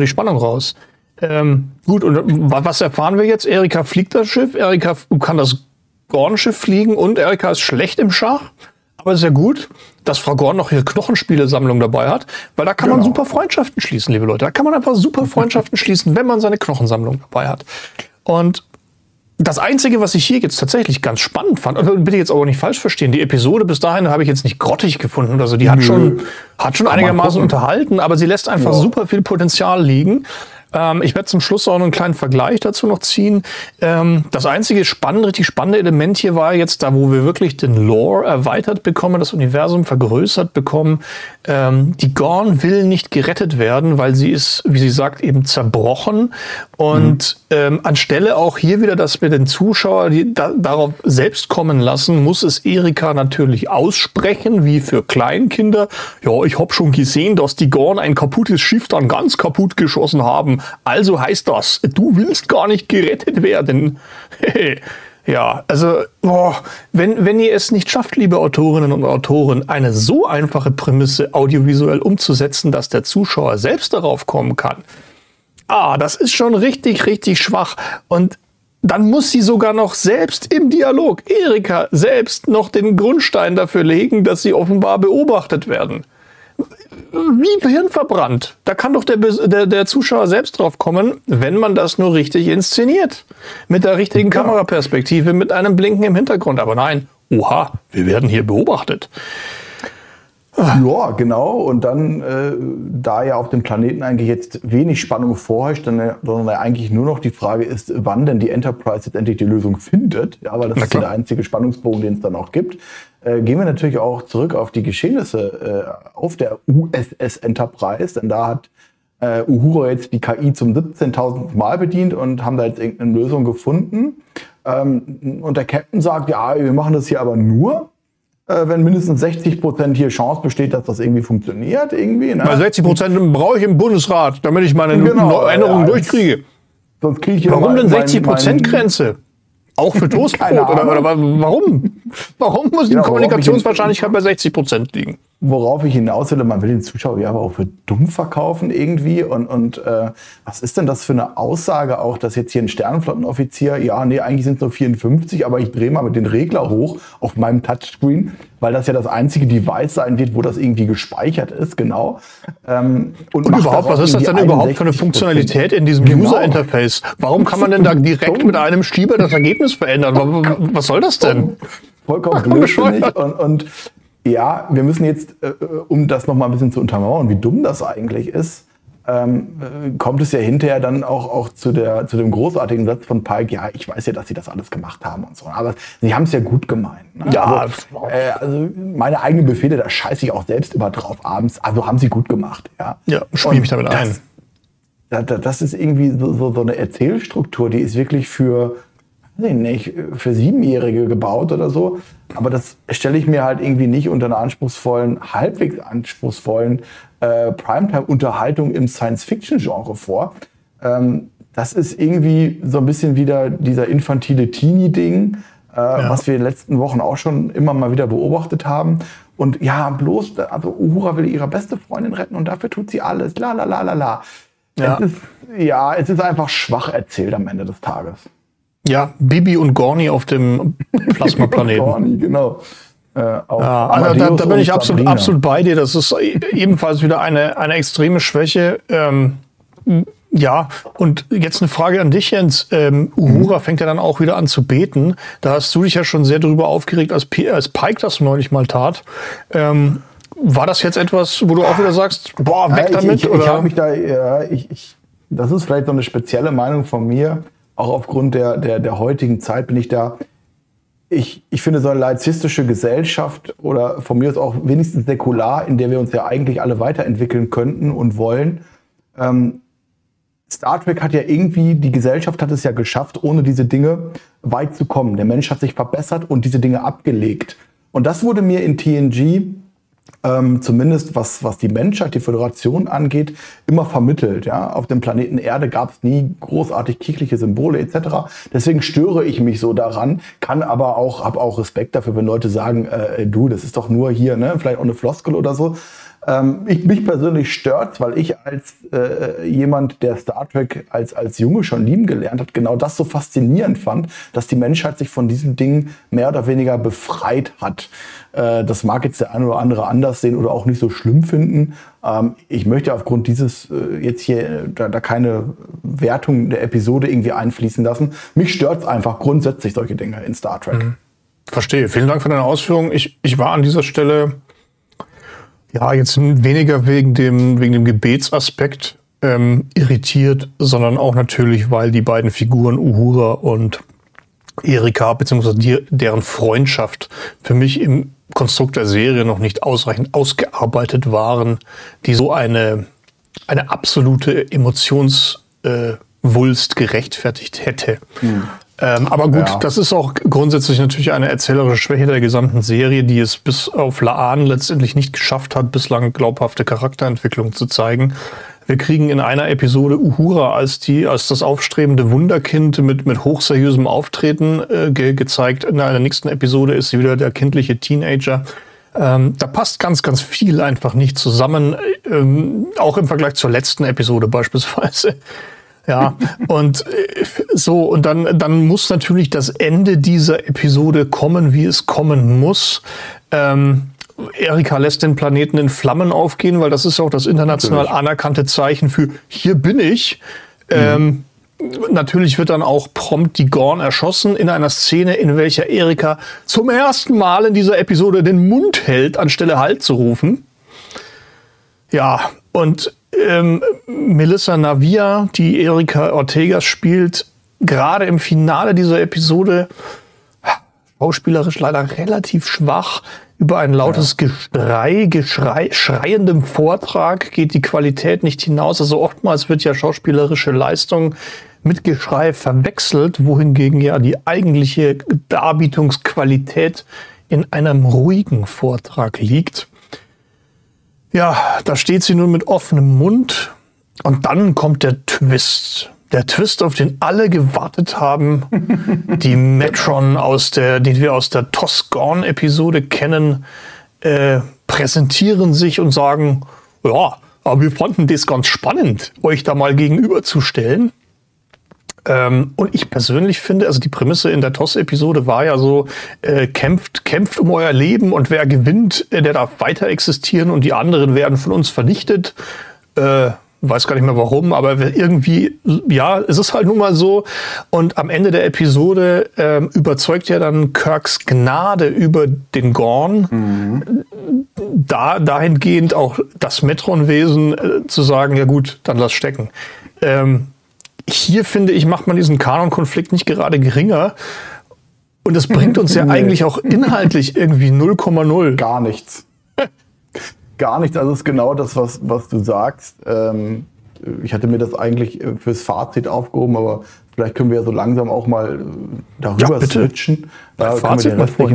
Gut, und was erfahren wir jetzt? Erika fliegt das Schiff, Erika kann das Gorn-Schiff fliegen und Erika ist schlecht im Schach. Aber ist ja gut, dass Frau Gorn noch ihre Knochenspielesammlung dabei hat, weil da kann man super Freundschaften schließen, liebe Leute. Da kann man einfach super Freundschaften schließen, wenn man seine Knochensammlung dabei hat. Und das Einzige, was ich hier jetzt tatsächlich ganz spannend fand, und bitte jetzt aber nicht falsch verstehen, die Episode bis dahin habe ich jetzt nicht grottig gefunden oder so. Die hat schon einigermaßen unterhalten, aber sie lässt einfach super viel Potenzial liegen. Ich werde zum Schluss auch noch einen kleinen Vergleich dazu noch ziehen. Das einzige richtig spannende Element hier war jetzt da, wo wir wirklich den Lore erweitert bekommen, das Universum vergrößert bekommen. Die Gorn will nicht gerettet werden, weil sie ist, wie sie sagt, eben zerbrochen. Und anstelle auch hier wieder, dass wir den Zuschauer darauf selbst kommen lassen, muss es Erika natürlich aussprechen, wie für Kleinkinder. Ja, ich habe schon gesehen, dass die Gorn ein kaputtes Schiff dann ganz kaputt geschossen haben. Also heißt das, du willst gar nicht gerettet werden. Ja, also, wenn ihr es nicht schafft, liebe Autorinnen und Autoren, eine so einfache Prämisse audiovisuell umzusetzen, dass der Zuschauer selbst darauf kommen kann. Das ist schon richtig, richtig schwach. Und dann muss sie sogar noch selbst im Dialog, Erika, selbst noch den Grundstein dafür legen, dass sie offenbar beobachtet werden. Wie hirnverbrannt. Da kann doch der Zuschauer selbst drauf kommen, wenn man das nur richtig inszeniert. Mit der richtigen Kameraperspektive, mit einem Blinken im Hintergrund. Aber nein, wir werden hier beobachtet. Ja, genau. Und dann, da ja auf dem Planeten eigentlich jetzt wenig Spannung vorherrscht, sondern eigentlich nur noch die Frage ist, wann denn die Enterprise jetzt endlich die Lösung findet. Ja, weil das ist der einzige Spannungsbogen, den es dann auch gibt. Gehen wir natürlich auch zurück auf die Geschehnisse auf der USS Enterprise. Denn da hat Uhura jetzt die KI zum 17.000. Mal bedient und haben da jetzt irgendeine Lösung gefunden. Und der Captain sagt, ja, wir machen das hier aber nur, wenn mindestens 60% hier Chance besteht, dass das irgendwie funktioniert. Ne? Bei 60% brauche ich im Bundesrat, damit ich meine Änderungen durchkriege. Sonst kriege ich Warum denn 60%-Grenze? Auch für Toastbrot? oder warum? Warum muss die Kommunikationswahrscheinlichkeit bei 60% liegen? Worauf ich hinaus will, man will den Zuschauer ja aber auch für dumm verkaufen irgendwie. Und was ist denn das für eine Aussage auch, dass jetzt hier ein Sternenflottenoffizier, eigentlich sind es nur 54, aber ich drehe mal mit den Regler hoch auf meinem Touchscreen, weil das ja das einzige Device sein wird, wo das irgendwie gespeichert ist, genau. Und überhaupt, was ist das denn überhaupt für eine Funktionalität in diesem User-Interface? Warum kann man denn da direkt mit einem Schieber das Ergebnis verändern? Was soll das denn? Vollkommen blödsinnig. Und ja, wir müssen jetzt, um das noch mal ein bisschen zu untermauern, wie dumm das eigentlich ist, kommt es ja hinterher dann auch zu dem großartigen Satz von Pike, ja, ich weiß ja, dass sie das alles gemacht haben und so. Aber sie haben es ja gut gemeint. Ne? Ja. Also meine eigenen Befehle, da scheiße ich auch selbst immer drauf abends. Also haben sie gut gemacht. Ja, spiele mich damit ein. Das ist irgendwie so eine Erzählstruktur, die ist wirklich für 7-Jährige gebaut oder so. Aber das stelle ich mir halt irgendwie nicht unter einer halbwegs anspruchsvollen Primetime-Unterhaltung im Science-Fiction-Genre vor. Das ist irgendwie so ein bisschen wieder dieser infantile Teenie-Ding, was wir in den letzten Wochen auch schon immer mal wieder beobachtet haben. Und ja, also Uhura will ihre beste Freundin retten und dafür tut sie alles. Ja. Es ist einfach schwach erzählt am Ende des Tages. Ja, Bibi und Gorni auf dem Plasmaplaneten. Gorni, genau. Da bin ich absolut bei dir. Das ist ebenfalls wieder eine extreme Schwäche. Ja, und jetzt eine Frage an dich, Jens. Uhura fängt ja dann auch wieder an zu beten. Da hast du dich ja schon sehr darüber aufgeregt, als Pike das neulich mal tat. War das jetzt etwas, wo du auch wieder sagst, weg damit? Ich habe mich da, das ist vielleicht so eine spezielle Meinung von mir. Auch aufgrund der heutigen Zeit bin ich da. Ich finde, so eine laizistische Gesellschaft oder von mir aus auch wenigstens säkular, in der wir uns ja eigentlich alle weiterentwickeln könnten und wollen. Star Trek hat ja irgendwie, die Gesellschaft hat es ja geschafft, ohne diese Dinge weit zu kommen. Der Mensch hat sich verbessert und diese Dinge abgelegt. Und das wurde mir in TNG zumindest was die Menschheit, die Föderation angeht, immer vermittelt. Ja? Auf dem Planeten Erde gab es nie großartig kirchliche Symbole etc. Deswegen störe ich mich so daran, habe auch Respekt dafür, wenn Leute sagen, das ist doch nur hier, ne? Vielleicht auch eine Floskel oder so. Mich persönlich stört, weil ich als jemand, der Star Trek als Junge schon lieben gelernt hat, genau das so faszinierend fand, dass die Menschheit sich von diesen Dingen mehr oder weniger befreit hat. Das mag jetzt der eine oder andere anders sehen oder auch nicht so schlimm finden. Ich möchte aufgrund dieses jetzt hier da keine Wertung der Episode irgendwie einfließen lassen. Mich stört es einfach grundsätzlich solche Dinge in Star Trek. Verstehe. Vielen Dank für deine Ausführungen. Ich war an dieser Stelle jetzt weniger wegen dem Gebetsaspekt. irritiert, sondern auch natürlich, weil die beiden Figuren Uhura und Erika, beziehungsweise deren Freundschaft für mich im Konstrukt der Serie noch nicht ausreichend ausgearbeitet waren, die so eine absolute Emotionswulst gerechtfertigt hätte. Aber gut, das ist auch grundsätzlich natürlich eine erzählerische Schwäche der gesamten Serie, die es bis auf La'an letztendlich nicht geschafft hat, bislang glaubhafte Charakterentwicklung zu zeigen. Wir kriegen in einer Episode Uhura als das aufstrebende Wunderkind mit hochseriösem Auftreten gezeigt. In einer nächsten Episode ist sie wieder der kindliche Teenager. Da passt ganz, ganz viel einfach nicht zusammen, auch im Vergleich zur letzten Episode beispielsweise. Ja, und dann muss natürlich das Ende dieser Episode kommen, wie es kommen muss. Erika lässt den Planeten in Flammen aufgehen, weil das ist auch das international anerkannte Zeichen für hier bin ich. Natürlich wird dann auch prompt die Gorn erschossen in einer Szene, in welcher Erika zum ersten Mal in dieser Episode den Mund hält, anstelle Halt zu rufen. Ja, und Melissa Navia, die Erika Ortega spielt, gerade im Finale dieser Episode schauspielerisch leider relativ schwach. Über ein lautes schreiendem Vortrag geht die Qualität nicht hinaus. Also oftmals wird ja schauspielerische Leistung mit Geschrei verwechselt, wohingegen ja die eigentliche Darbietungsqualität in einem ruhigen Vortrag liegt. Ja, da steht sie nun mit offenem Mund und dann kommt der Twist. Der Twist, auf den alle gewartet haben. Die Metron, den wir aus der TOS-Gorn-Episode kennen, präsentieren sich und sagen, ja, aber wir fanden das ganz spannend, euch da mal gegenüberzustellen. Und ich persönlich finde, also die Prämisse in der TOS-Episode war ja so, kämpft um euer Leben und wer gewinnt, der darf weiter existieren und die anderen werden von uns vernichtet. Weiß gar nicht mehr warum, aber irgendwie, ja, es ist halt nun mal so. Und am Ende der Episode überzeugt ja dann Kirks Gnade über den Gorn, dahingehend auch das Metron-Wesen zu sagen, ja gut, dann lass stecken. Hier, finde ich, macht man diesen Kanon-Konflikt nicht gerade geringer. Und das bringt uns ja eigentlich auch inhaltlich irgendwie 0,0. Gar nichts. Gar nichts, also es ist genau das, was du sagst. Ich hatte mir das eigentlich fürs Fazit aufgehoben, aber vielleicht können wir ja so langsam auch mal darüber switchen. Da können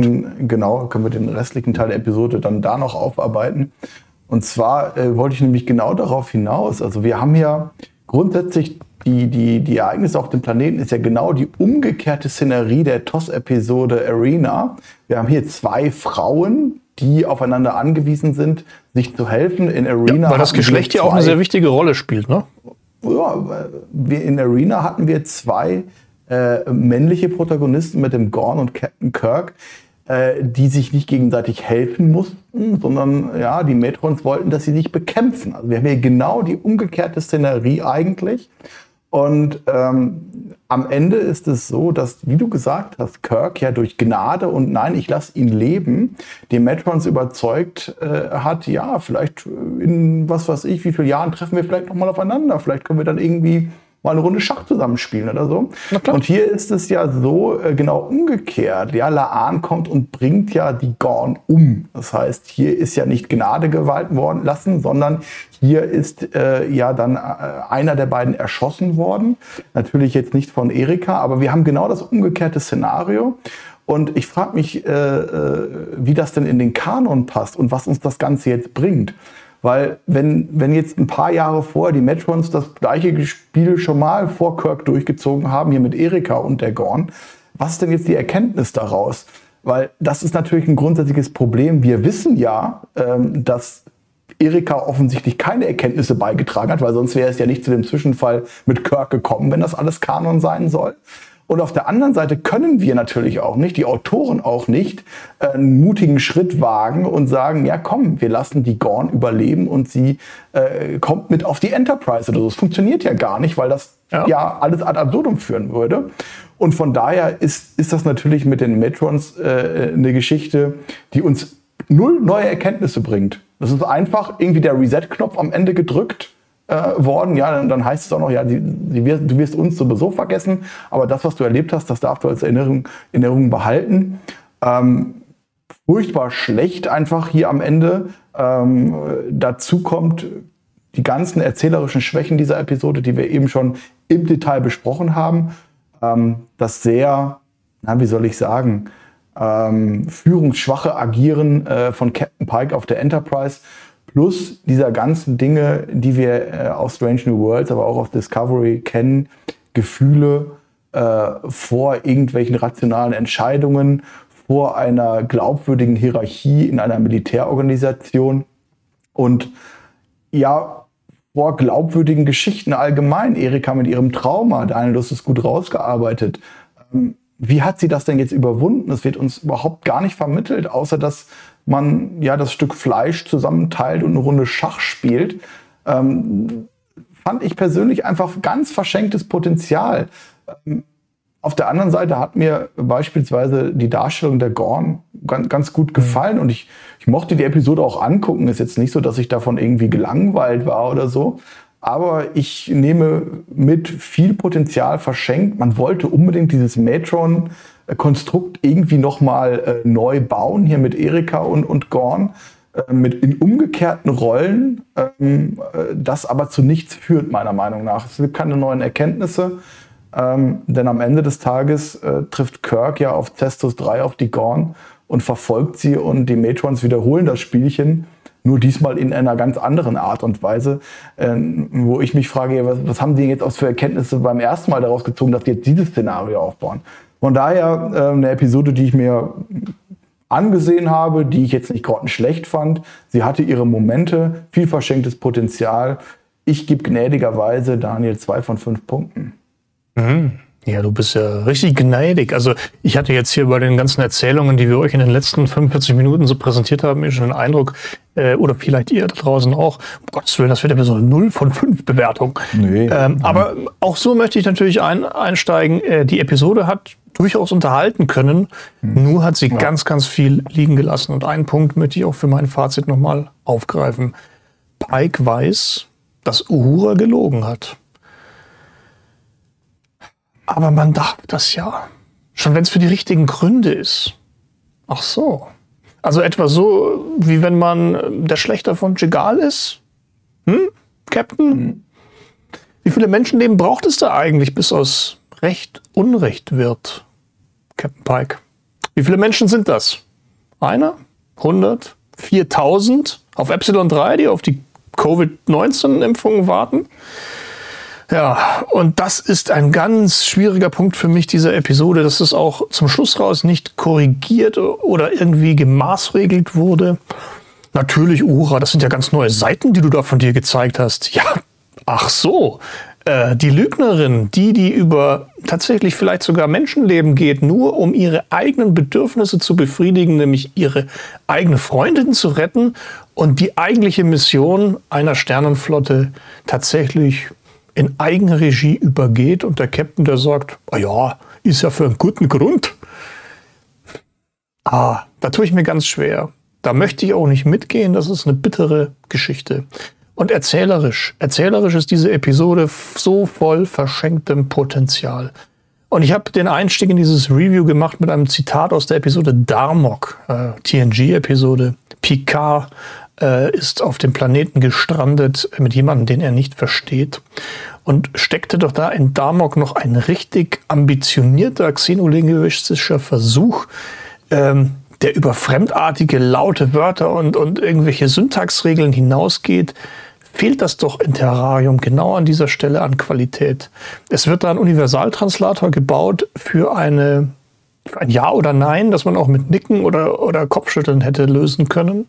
wir den restlichen Teil der Episode dann da noch aufarbeiten. Und zwar wollte ich nämlich genau darauf hinaus. Also wir haben ja grundsätzlich die Ereignisse auf dem Planeten ist ja genau die umgekehrte Szenerie der TOS-Episode Arena. Wir haben hier zwei Frauen, die aufeinander angewiesen sind, sich zu helfen. In Arena, ja, weil das Geschlecht ja auch eine sehr wichtige Rolle spielt, ne? Ja, in Arena hatten wir zwei männliche Protagonisten mit dem Gorn und Captain Kirk, die sich nicht gegenseitig helfen mussten, sondern ja, die Metrons wollten, dass sie sich bekämpfen. Also wir haben hier genau die umgekehrte Szenerie eigentlich. Und am Ende ist es so, dass, wie du gesagt hast, Kirk ja durch Gnade und nein, ich lasse ihn leben, die Metrons überzeugt hat, ja, vielleicht in was weiß ich, wie vielen Jahren treffen wir vielleicht nochmal aufeinander. Vielleicht können wir dann irgendwie mal eine Runde Schach zusammenspielen oder so. Und hier ist es ja so genau umgekehrt. Ja, La'an kommt und bringt ja die Gorn um. Das heißt, hier ist ja nicht Gnade gewalten worden lassen, sondern hier ist ja dann einer der beiden erschossen worden. Natürlich jetzt nicht von Erika, aber wir haben genau das umgekehrte Szenario. Und ich frage mich, wie das denn in den Kanon passt und was uns das Ganze jetzt bringt. Weil wenn jetzt ein paar Jahre vorher die Metrons das gleiche Spiel schon mal vor Kirk durchgezogen haben, hier mit Erika und der Gorn, was ist denn jetzt die Erkenntnis daraus? Weil das ist natürlich ein grundsätzliches Problem. Wir wissen ja, dass Erika offensichtlich keine Erkenntnisse beigetragen hat, weil sonst wäre es ja nicht zu dem Zwischenfall mit Kirk gekommen, wenn das alles Kanon sein soll. Und auf der anderen Seite können wir natürlich auch nicht, die Autoren auch nicht, einen mutigen Schritt wagen und sagen, ja komm, wir lassen die Gorn überleben und sie kommt mit auf die Enterprise oder so. Das funktioniert ja gar nicht, weil das ja alles ad absurdum führen würde. Und von daher ist das natürlich mit den Metrons eine Geschichte, die uns null neue Erkenntnisse bringt. Das ist einfach irgendwie der Reset-Knopf am Ende gedrückt. worden. Ja, dann heißt es auch noch, ja, du wirst uns sowieso vergessen, aber das, was du erlebt hast, das darfst du als Erinnerung behalten. Furchtbar schlecht einfach hier am Ende. Dazu kommt die ganzen erzählerischen Schwächen dieser Episode, die wir eben schon im Detail besprochen haben. Das sehr, wie soll ich sagen, führungsschwache Agieren von Captain Pike auf der Enterprise plus dieser ganzen Dinge, die wir aus Strange New Worlds, aber auch auf Discovery kennen, Gefühle vor irgendwelchen rationalen Entscheidungen, vor einer glaubwürdigen Hierarchie in einer Militärorganisation und ja, vor glaubwürdigen Geschichten allgemein. Erika mit ihrem Trauma, Daniel, du hast es gut rausgearbeitet. Wie hat sie das denn jetzt überwunden? Das wird uns überhaupt gar nicht vermittelt, außer dass man ja das Stück Fleisch zusammenteilt und eine Runde Schach spielt. Fand ich persönlich einfach ganz verschenktes Potenzial. Auf der anderen Seite hat mir beispielsweise die Darstellung der Gorn ganz gut gefallen und ich mochte die Episode auch angucken. Ist jetzt nicht so, dass ich davon irgendwie gelangweilt war oder so, aber ich nehme mit viel Potenzial verschenkt. Man wollte unbedingt dieses Matron-Konstrukt irgendwie nochmal neu bauen, hier mit Erika und Gorn, mit in umgekehrten Rollen, das aber zu nichts führt, meiner Meinung nach. Es gibt keine neuen Erkenntnisse. Denn am Ende des Tages trifft Kirk ja auf Cestus 3 auf die Gorn und verfolgt sie und die Matrons wiederholen das Spielchen, nur diesmal in einer ganz anderen Art und Weise, wo ich mich frage, was haben die jetzt aus für Erkenntnisse beim ersten Mal daraus gezogen, dass die jetzt dieses Szenario aufbauen. Von daher eine Episode, die ich mir angesehen habe, die ich jetzt nicht grottenschlecht fand. Sie hatte ihre Momente, viel verschenktes Potenzial. Ich gebe gnädigerweise Daniel 2 von 5 Punkten. Ja, du bist ja richtig gnädig. Also ich hatte jetzt hier bei den ganzen Erzählungen, die wir euch in den letzten 45 Minuten so präsentiert haben, schon den Eindruck, oder vielleicht ihr da draußen auch, um Gottes Willen, das wird ja so eine 0 von 5 Bewertung. Nee. Aber auch so möchte ich natürlich einsteigen. Die Episode hat durchaus unterhalten können, nur hat sie ganz, ganz viel liegen gelassen. Und einen Punkt möchte ich auch für mein Fazit nochmal aufgreifen. Pike weiß, dass Uhura gelogen hat. Aber man darf das ja. Schon wenn es für die richtigen Gründe ist. Ach so. Also etwa so, wie wenn man der Schlächter von Jegal ist? Captain? Wie viele Menschenleben braucht es da eigentlich, bis aus Recht Unrecht wird? Captain Pike. Wie viele Menschen sind das? 1? 100? 4000? Auf Epsilon 3, die auf die Covid-19-Impfungen warten? Ja, und das ist ein ganz schwieriger Punkt für mich dieser Episode, dass es auch zum Schluss raus nicht korrigiert oder irgendwie gemaßregelt wurde. Natürlich, Uhura, das sind ja ganz neue Seiten, die du da von dir gezeigt hast. Ja, ach so, die Lügnerin, die über tatsächlich vielleicht sogar Menschenleben geht, nur um ihre eigenen Bedürfnisse zu befriedigen, nämlich ihre eigene Freundin zu retten und die eigentliche Mission einer Sternenflotte tatsächlich in Eigenregie übergeht und der Captain, der sagt, ja, ist ja für einen guten Grund. Da tue ich mir ganz schwer. Da möchte ich auch nicht mitgehen, das ist eine bittere Geschichte. Und erzählerisch ist diese Episode so voll verschenktem Potenzial. Und ich habe den Einstieg in dieses Review gemacht mit einem Zitat aus der Episode Darmok, TNG-Episode. Picard ist auf dem Planeten gestrandet mit jemandem, den er nicht versteht. Und steckte doch da in Darmok noch ein richtig ambitionierter xenolinguistischer Versuch, der über fremdartige, laute Wörter und irgendwelche Syntaxregeln hinausgeht. Fehlt das doch in Terrarium genau an dieser Stelle an Qualität. Es wird da ein Universaltranslator gebaut für ein Ja oder Nein, das man auch mit Nicken oder Kopfschütteln hätte lösen können.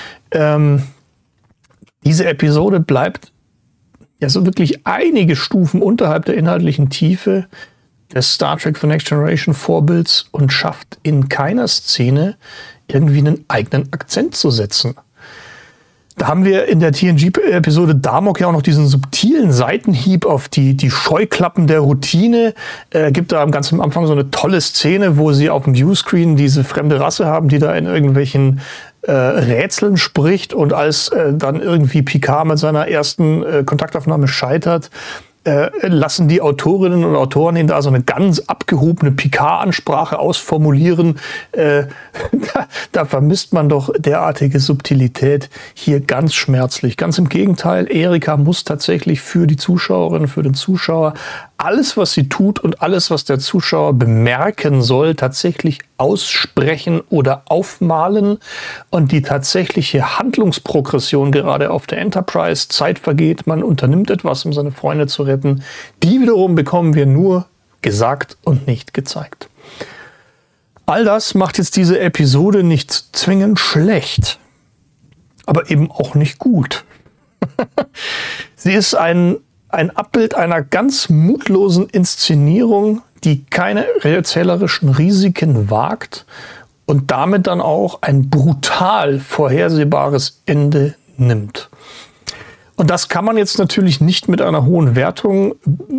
Diese Episode bleibt ja so wirklich einige Stufen unterhalb der inhaltlichen Tiefe des Star Trek The Next Generation Vorbilds und schafft in keiner Szene irgendwie einen eigenen Akzent zu setzen. Da haben wir in der TNG-Episode Darmok ja auch noch diesen subtilen Seitenhieb auf die Scheuklappen der Routine. Gibt da ganz am Anfang so eine tolle Szene, wo sie auf dem Viewscreen diese fremde Rasse haben, die da in irgendwelchen Rätseln spricht und als dann irgendwie Picard mit seiner ersten Kontaktaufnahme scheitert, lassen die Autorinnen und Autoren ihn da so eine ganz abgehobene Picard-Ansprache ausformulieren. Da vermisst man doch derartige Subtilität hier ganz schmerzlich. Ganz im Gegenteil, Erika muss tatsächlich für die Zuschauerin, für den Zuschauer alles, was sie tut und alles, was der Zuschauer bemerken soll, tatsächlich aussprechen oder aufmalen. Und die tatsächliche Handlungsprogression gerade auf der Enterprise, Zeit vergeht, man unternimmt etwas, um seine Freunde zu retten, die wiederum bekommen wir nur gesagt und nicht gezeigt. All das macht jetzt diese Episode nicht zwingend schlecht, aber eben auch nicht gut. Sie ist ein Abbild einer ganz mutlosen Inszenierung, die keine erzählerischen Risiken wagt und damit dann auch ein brutal vorhersehbares Ende nimmt. Und das kann man jetzt natürlich nicht mit einer hohen Wertung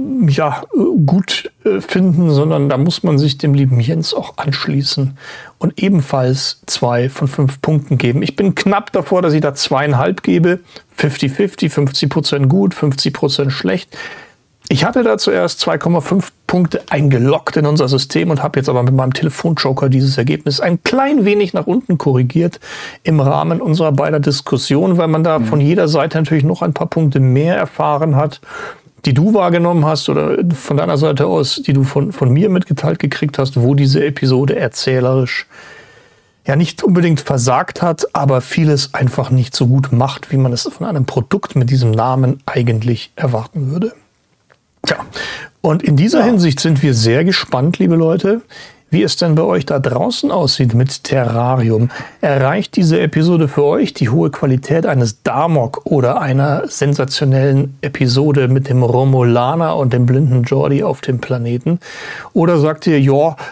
gut finden, sondern da muss man sich dem lieben Jens auch anschließen und ebenfalls 2 von 5 Punkten geben. Ich bin knapp davor, dass ich da 2,5 gebe. 50-50, 50% gut, 50% schlecht. Ich hatte da zuerst 2,5 Punkte eingeloggt in unser System und habe jetzt aber mit meinem Telefonjoker dieses Ergebnis ein klein wenig nach unten korrigiert im Rahmen unserer beider Diskussion, weil man da von jeder Seite natürlich noch ein paar Punkte mehr erfahren hat, die du wahrgenommen hast oder von deiner Seite aus, die du von mir mitgeteilt gekriegt hast, wo diese Episode erzählerisch ja nicht unbedingt versagt hat, aber vieles einfach nicht so gut macht, wie man es von einem Produkt mit diesem Namen eigentlich erwarten würde. Tja, und in dieser Hinsicht sind wir sehr gespannt, liebe Leute, wie es denn bei euch da draußen aussieht mit Terrarium. Erreicht diese Episode für euch die hohe Qualität eines Damok oder einer sensationellen Episode mit dem Romulaner und dem blinden Geordi auf dem Planeten? Oder sagt ihr,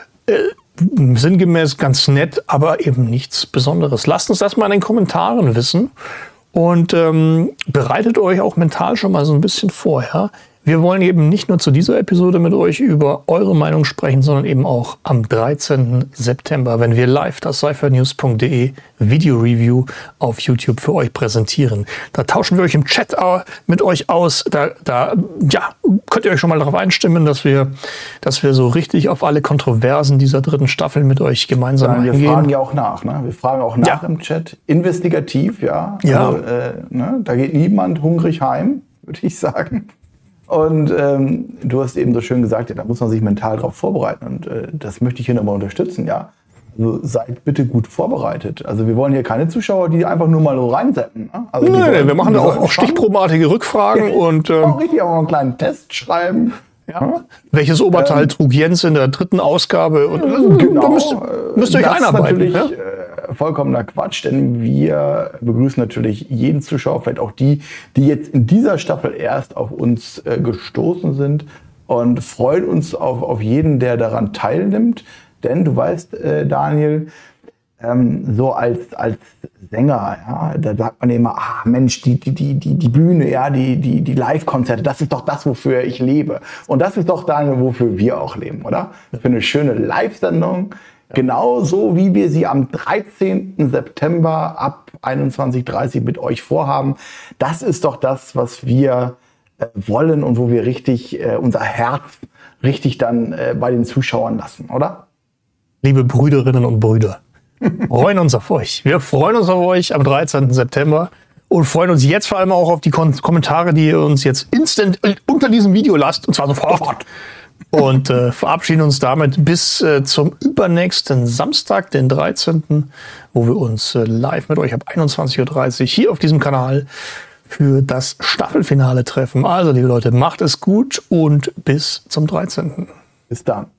sinngemäß ganz nett, aber eben nichts Besonderes? Lasst uns das mal in den Kommentaren wissen und bereitet euch auch mental schon mal so ein bisschen vor, ja? Wir wollen eben nicht nur zu dieser Episode mit euch über eure Meinung sprechen, sondern eben auch am 13. September, wenn wir live das sci-fi-news.de Video-Review auf YouTube für euch präsentieren. Da tauschen wir euch im Chat mit euch aus. Da könnt ihr euch schon mal darauf einstimmen, dass wir so richtig auf alle Kontroversen dieser 3. Staffel mit euch gemeinsam eingehen. Wir fragen ja auch nach, ne? Wir fragen auch nach im Chat. Investigativ, ja. Also, da geht niemand hungrig heim, würde ich sagen. Und du hast eben so schön gesagt, ja, da muss man sich mental drauf vorbereiten. Und das möchte ich hier nochmal unterstützen, ja. Also seid bitte gut vorbereitet. Also wir wollen hier keine Zuschauer, die einfach nur mal so reinsetzen. Ne? Also wir machen da auch stichprobatige Rückfragen und auch richtig auch einen kleinen Test schreiben. Ja. Welches Oberteil trug Jens in der 3. Ausgabe? Und, genau. Da müsst ihr euch einarbeiten. Das ist natürlich vollkommener Quatsch, denn wir begrüßen natürlich jeden Zuschauer, vielleicht auch die jetzt in dieser Staffel erst auf uns gestoßen sind und freuen uns auf jeden, der daran teilnimmt. Denn du weißt, Daniel, so als Sänger, ja, da sagt man immer, Mensch, die Bühne, ja, die Live-Konzerte, das ist doch das, wofür ich lebe. Und das ist doch dann, wofür wir auch leben, oder? Für eine schöne Live-Sendung, genauso wie wir sie am 13. September ab 21:30 mit euch vorhaben. Das ist doch das, was wir wollen und wo wir richtig unser Herz richtig dann bei den Zuschauern lassen, oder? Liebe Brüderinnen und Brüder, freuen uns auf euch. Wir freuen uns auf euch am 13. September und freuen uns jetzt vor allem auch auf die Kommentare, die ihr uns jetzt instant unter diesem Video lasst, und zwar sofort. Und verabschieden uns damit bis zum übernächsten Samstag, den 13., wo wir uns live mit euch ab 21:30 Uhr hier auf diesem Kanal für das Staffelfinale treffen. Also, liebe Leute, macht es gut und bis zum 13. Bis dann.